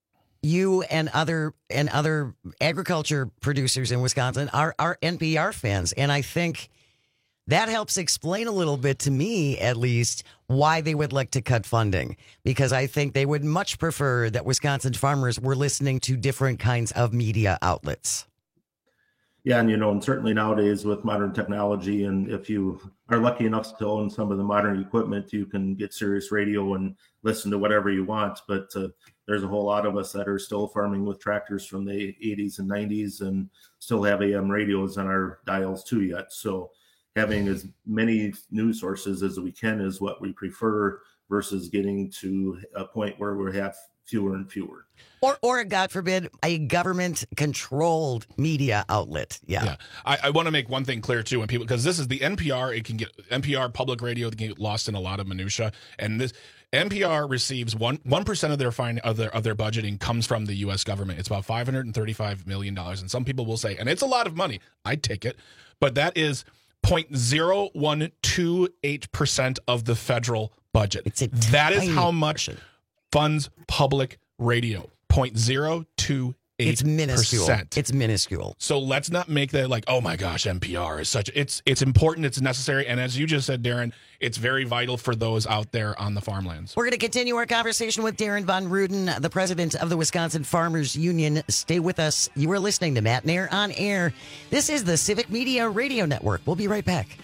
you and other and other agriculture producers in Wisconsin are, are N P R fans. And I think that helps explain a little bit to me, at least, why they would like to cut funding, because I think they would much prefer that Wisconsin farmers were listening to different kinds of media outlets. Yeah, and you know, and certainly nowadays with modern technology, and if you are lucky enough to own some of the modern equipment, you can get Sirius Radio and listen to whatever you want. But uh, there's a whole lot of us that are still farming with tractors from the eighties and nineties and still have A M radios on our dials too yet. So having as many news sources as we can is what we prefer, versus getting to a point where we have fewer and fewer. Or, or God forbid, a government-controlled media outlet. Yeah. yeah. I, I want to make one thing clear, too, when people, because this is the N P R, it can get, N P R public radio, it can get lost in a lot of minutia. And this N P R receives one, 1% of their fine, of their, of their budgeting comes from the U S government. It's about five hundred thirty-five million dollars. And some people will say, and it's a lot of money, I'd take it, but that is zero point zero one two eight percent of the federal budget. It's a that is how much portion. funds public radio. zero point zero two eight percent. It's minuscule. It's minuscule. So let's not make that like, oh my gosh, N P R is such. It's it's important. It's necessary. And as you just said, Darren, it's very vital for those out there on the farmlands. We're going to continue our conversation with Darren Von Ruden, the president of the Wisconsin Farmers Union. Stay with us. You are listening to Matt Nair on Air. This is the Civic Media Radio Network. We'll be right back.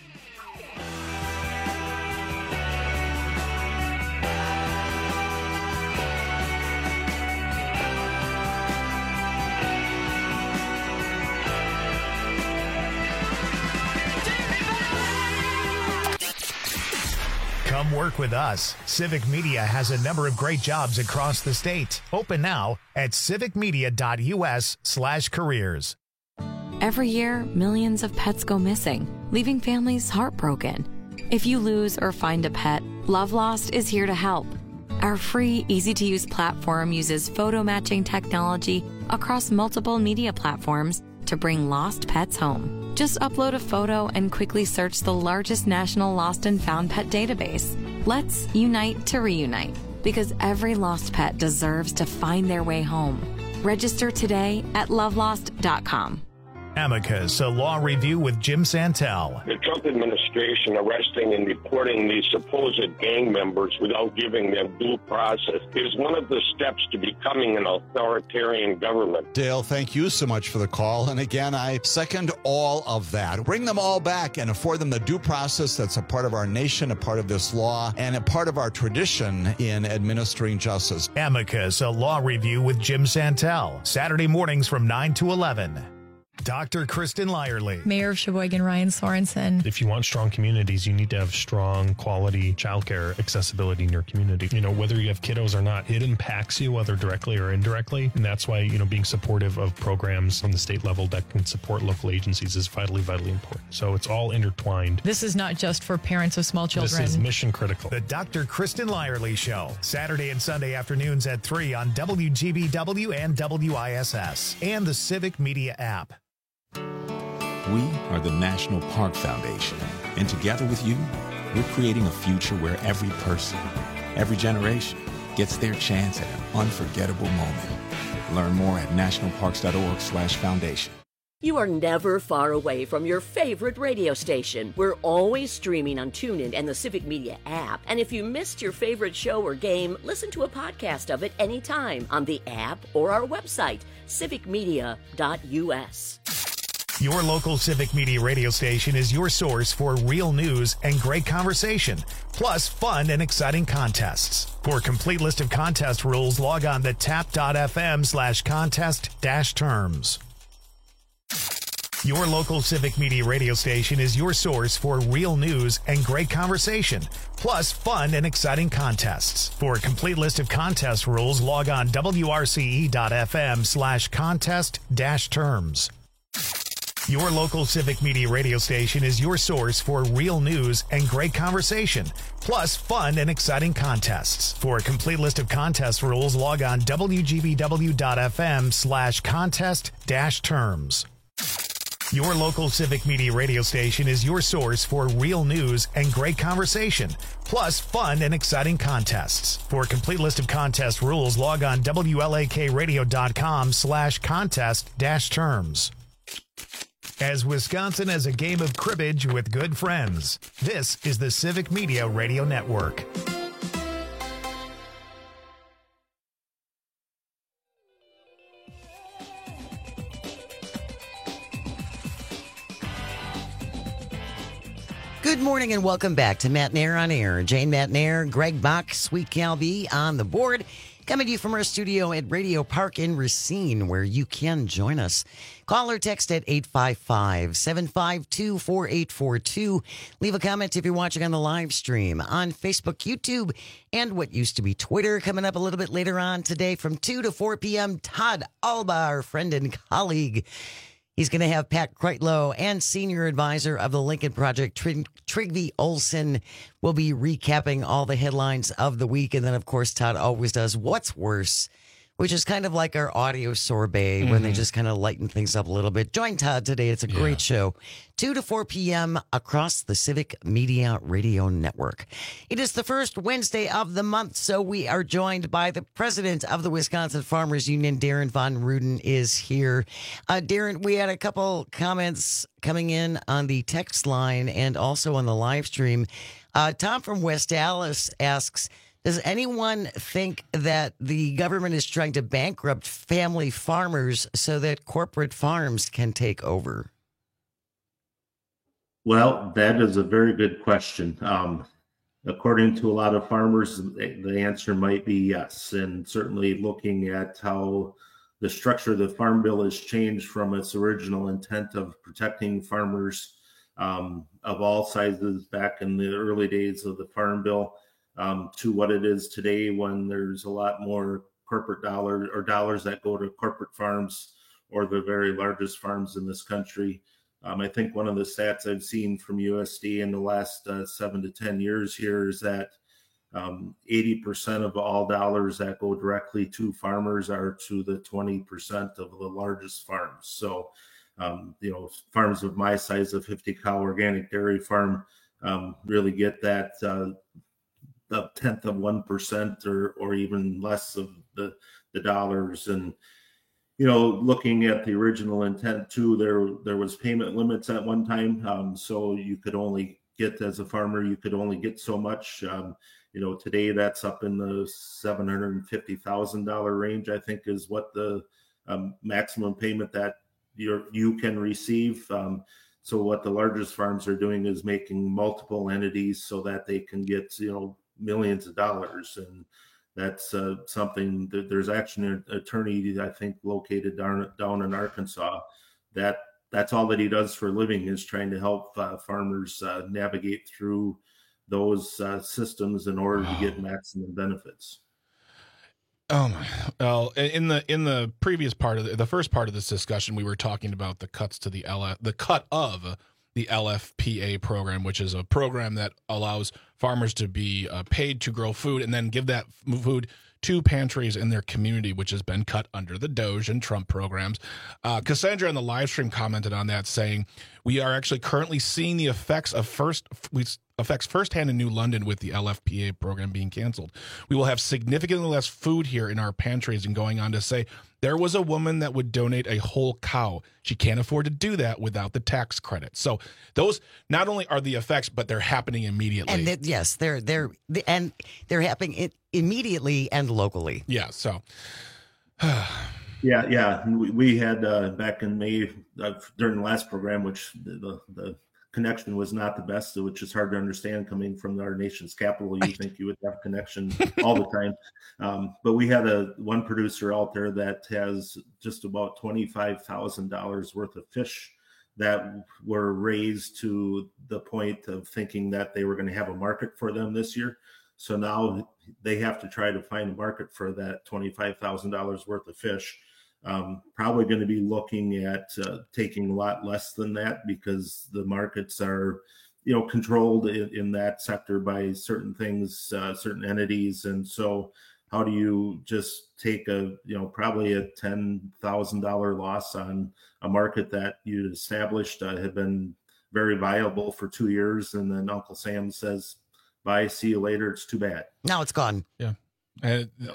Come work with us. Civic Media has a number of great jobs across the state. Open now at civicmedia.us slash careers. Every year, millions of pets go missing, leaving families heartbroken. If you lose or find a pet, Love Lost is here to help. Our free, easy-to-use platform uses photo matching technology across multiple media platforms to bring lost pets home. Just upload a photo and quickly search the largest national lost and found pet database. Let's unite to reunite, because every lost pet deserves to find their way home. Register today at lovelost dot com. Amicus, a law review with Jim Santel. The Trump administration arresting and deporting these supposed gang members without giving them due process is one of the steps to becoming an authoritarian government. Dale, thank you so much for the call. And again, I second all of that. Bring them all back and afford them the due process that's a part of our nation, a part of this law, and a part of our tradition in administering justice. Amicus, a law review with Jim Santel. Saturday mornings from nine to eleven. Doctor Kristen Lyerly. Mayor of Sheboygan, Ryan Sorensen. If you want strong communities, you need to have strong quality childcare accessibility in your community. You know, whether you have kiddos or not, it impacts you, whether directly or indirectly. And that's why, you know, being supportive of programs from the state level that can support local agencies is vitally, vitally important. So it's all intertwined. This is not just for parents of small children. This is mission critical. The Doctor Kristen Lyerly Show. Saturday and Sunday afternoons at three on W G B W and W I S S and the Civic Media app. We are the National Park Foundation, and together with you, we're creating a future where every person, every generation, gets their chance at an unforgettable moment. Learn more at nationalparks.org slash foundation. You are never far away from your favorite radio station. We're always streaming on TuneIn and the Civic Media app. And if you missed your favorite show or game, listen to a podcast of it anytime on the app or our website, civic media dot u s. Your local Civic Media radio station is your source for real news and great conversation, plus fun and exciting contests. For a complete list of contest rules, log on to tap.fm slash contest dash terms. Your local Civic Media radio station is your source for real news and great conversation, plus fun and exciting contests. For a complete list of contest rules, log on wrce.fm slash contest dash terms. Your local Civic Media radio station is your source for real news and great conversation, plus fun and exciting contests. For a complete list of contest rules, log on wgbw.fm slash contest dash terms. Your local Civic Media radio station is your source for real news and great conversation, plus fun and exciting contests. For a complete list of contest rules, log on wlakradio.com slash contest dash terms. As Wisconsin has a game of cribbage with good friends, this is the Civic Media Radio Network. Good morning and welcome back to Matt Nair on Air. Jane Matt Nair, Greg Bach, Sweet Cal B on the board. Coming to you from our studio at Radio Park in Racine, where you can join us. Call or text at eight five five, seven five two, four eight four two. Leave a comment if you're watching on the live stream on Facebook, YouTube, and what used to be Twitter. Coming up a little bit later on today from two to four p.m., Todd Alba, our friend and colleague. He's going to have Pat Kreitlow and senior advisor of the Lincoln Project, Trig- Trygve Olsen, will be recapping all the headlines of the week. And then, of course, Todd always does What's Worse, which is kind of like our audio sorbet mm-hmm. when they just kind of lighten things up a little bit. Join Todd today. It's a great yeah. show. two to four p.m. across the Civic Media Radio Network. It is the first Wednesday of the month, so we are joined by the president of the Wisconsin Farmers Union, Darren Von Ruden, is here. Uh, Darren, we had a couple comments coming in on the text line and also on the live stream. Uh, Tom from West Dallas asks, does anyone think that the government is trying to bankrupt family farmers so that corporate farms can take over? Well, that is a very good question. Um, according to a lot of farmers, the answer might be yes. And certainly looking at how the structure of the Farm Bill has changed from its original intent of protecting farmers um, of all sizes back in the early days of the Farm Bill, Um, to what it is today, when there's a lot more corporate dollars or dollars that go to corporate farms or the very largest farms in this country. Um, I think one of the stats I've seen from U S D in the last uh, seven to ten years here is that um, eighty percent of all dollars that go directly to farmers are to the twenty percent of the largest farms. So, um, you know, farms of my size, a fifty cow organic dairy farm, um, really get that uh, a tenth of one percent or or even less of the the dollars. And you know, looking at the original intent too, there there was payment limits at one time, um, so you could only get, as a farmer, you could only get so much. Um, you know, today that's up in the seven hundred fifty thousand dollars range, I think, is what the um, maximum payment that you you can receive. Um, so what the largest farms are doing is making multiple entities so that they can get, you know, millions of dollars. And that's uh, something that there's actually an attorney, I think, located down, down in Arkansas, that that's all that he does for a living, is trying to help uh, farmers uh, navigate through those uh, systems in order wow. to get maximum benefits. Oh my! Well, in the in the previous part of the, the first part of this discussion, we were talking about the cuts to the L F, the cut of the L F P A program, which is a program that allows farmers to be uh, paid to grow food and then give that food to pantries in their community, which has been cut under the Doge and Trump programs. Uh, Cassandra on the live stream commented on that, saying, "We are actually currently seeing the effects of first we effects firsthand in New London with the L F P A program being canceled. We will have significantly less food here in our pantries," and going on to say, "There was a woman that would donate a whole cow. She can't afford to do that without the tax credit." So those not only are the effects, but they're happening immediately. And th- yes, they're they're and they're happening it immediately and locally. Yeah. So. yeah, yeah. We, we had uh, back in May uh, during the last program, which the the connection was not the best, which is hard to understand coming from our nation's capital. You think you would have connection all the time. Um, but we had a one producer out there that has just about twenty-five thousand dollars worth of fish that were raised to the point of thinking that they were going to have a market for them this year. So now they have to try to find a market for that twenty-five thousand dollars worth of fish. Um, probably going to be looking at uh, taking a lot less than that, because the markets are, you know, controlled in, in that sector by certain things, uh, certain entities. And so how do you just take a, you know, probably a ten thousand dollars loss on a market that you established uh, had been very viable for two years. And then Uncle Sam says, "Bye, see you later. It's too bad." Now it's gone. Yeah. And, uh,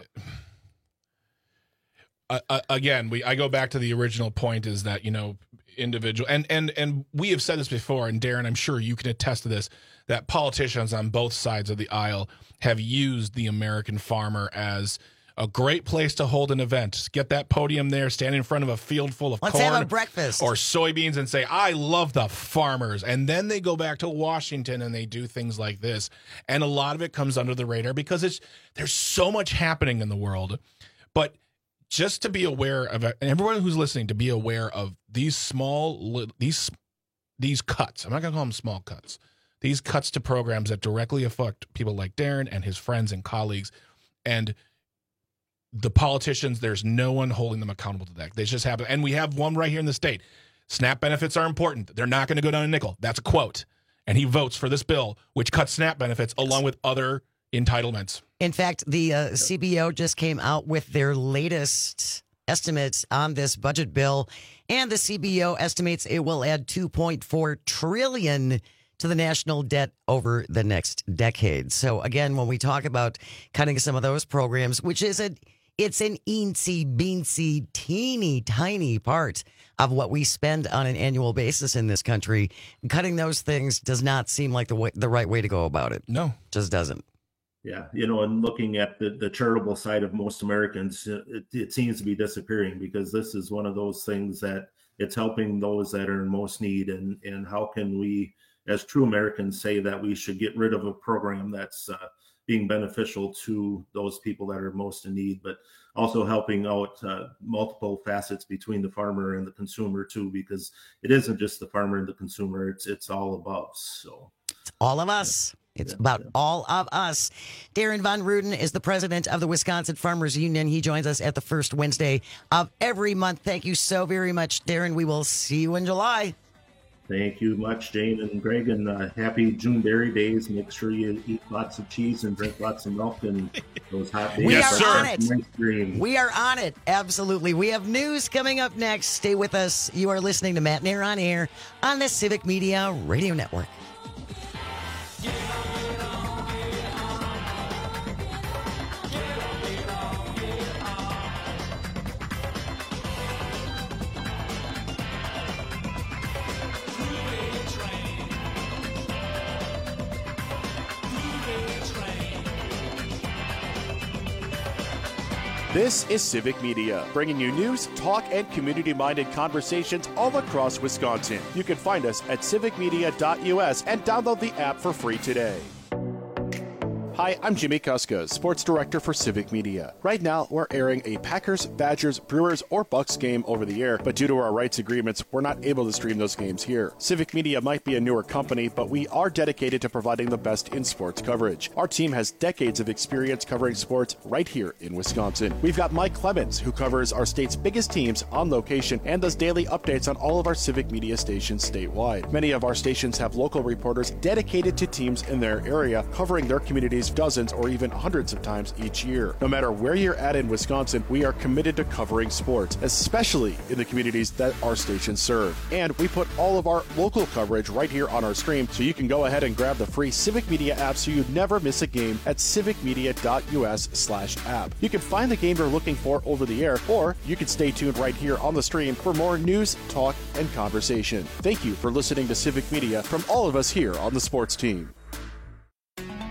Uh, again, we I go back to the original point, is that, you know, individual and and and we have said this before, and Darren, I'm sure you can attest to this, that politicians on both sides of the aisle have used the American farmer as a great place to hold an event. Get that podium there, stand in front of a field full of Let's corn have a breakfast or soybeans and say, "I love the farmers." And then they go back to Washington and they do things like this. And a lot of it comes under the radar because it's there's so much happening in the world. But just to be aware of, and everyone who's listening, to be aware of these small, these these cuts. I'm not going to call them small cuts. These cuts to programs that directly affect people like Darren and his friends and colleagues, and the politicians. There's no one holding them accountable to that. They just happen, and we have one right here in the state. SNAP benefits are important. They're not going to go down a nickel. That's a quote, and he votes for this bill, which cuts SNAP benefits along with other entitlements. In fact, the uh, C B O just came out with their latest estimates on this budget bill, and the C B O estimates it will add two point four trillion dollars to the national debt over the next decade. So again, when we talk about cutting some of those programs, which is a it's an eensy beensy teeny tiny part of what we spend on an annual basis in this country, cutting those things does not seem like the way, the right way to go about it. No, just doesn't. Yeah, you know, and looking at the, the charitable side of most Americans, it, it seems to be disappearing, because this is one of those things that it's helping those that are in most need. And, and how can we, as true Americans, say that we should get rid of a program that's uh, being beneficial to those people that are most in need, but also helping out uh, multiple facets between the farmer and the consumer too, because it isn't just the farmer and the consumer, it's it's all above. So it's all of us. It's yeah, about yeah. all of us. Darren Von Ruden is the president of the Wisconsin Farmers Union. He joins us at the first Wednesday of every month. Thank you so very much, Darren. We will see you in July. Thank you much, Jane and Greg, and uh, happy June Berry Days. Make sure you eat lots of cheese and drink lots of milk and those hot days. We are are on it. Nice we are on it. Absolutely. We have news coming up next. Stay with us. You are listening to Matt Nair on Air on the Civic Media Radio Network. This is Civic Media, bringing you news, talk, and community-minded conversations all across Wisconsin. You can find us at civic media dot U S and download the app for free today. Hi, I'm Jimmy Kuska, Sports Director for Civic Media. Right now, we're airing a Packers, Badgers, Brewers, or Bucks game over the air, but due to our rights agreements, we're not able to stream those games here. Civic Media might be a newer company, but we are dedicated to providing the best in sports coverage. Our team has decades of experience covering sports right here in Wisconsin. We've got Mike Clemens, who covers our state's biggest teams on location and does daily updates on all of our Civic Media stations statewide. Many of our stations have local reporters dedicated to teams in their area, covering their communities dozens or even hundreds of times each year. No matter where you're at in Wisconsin, we are committed to covering sports, especially in the communities that our stations serve. And we put all of our local coverage right here on our stream, so you can go ahead and grab the free Civic Media app so you never miss a game at civic media dot U S slash app. You can find the game you're looking for over the air, or you can stay tuned right here on the stream for more news, talk, and conversation. Thank you for listening to Civic Media from all of us here on the sports team.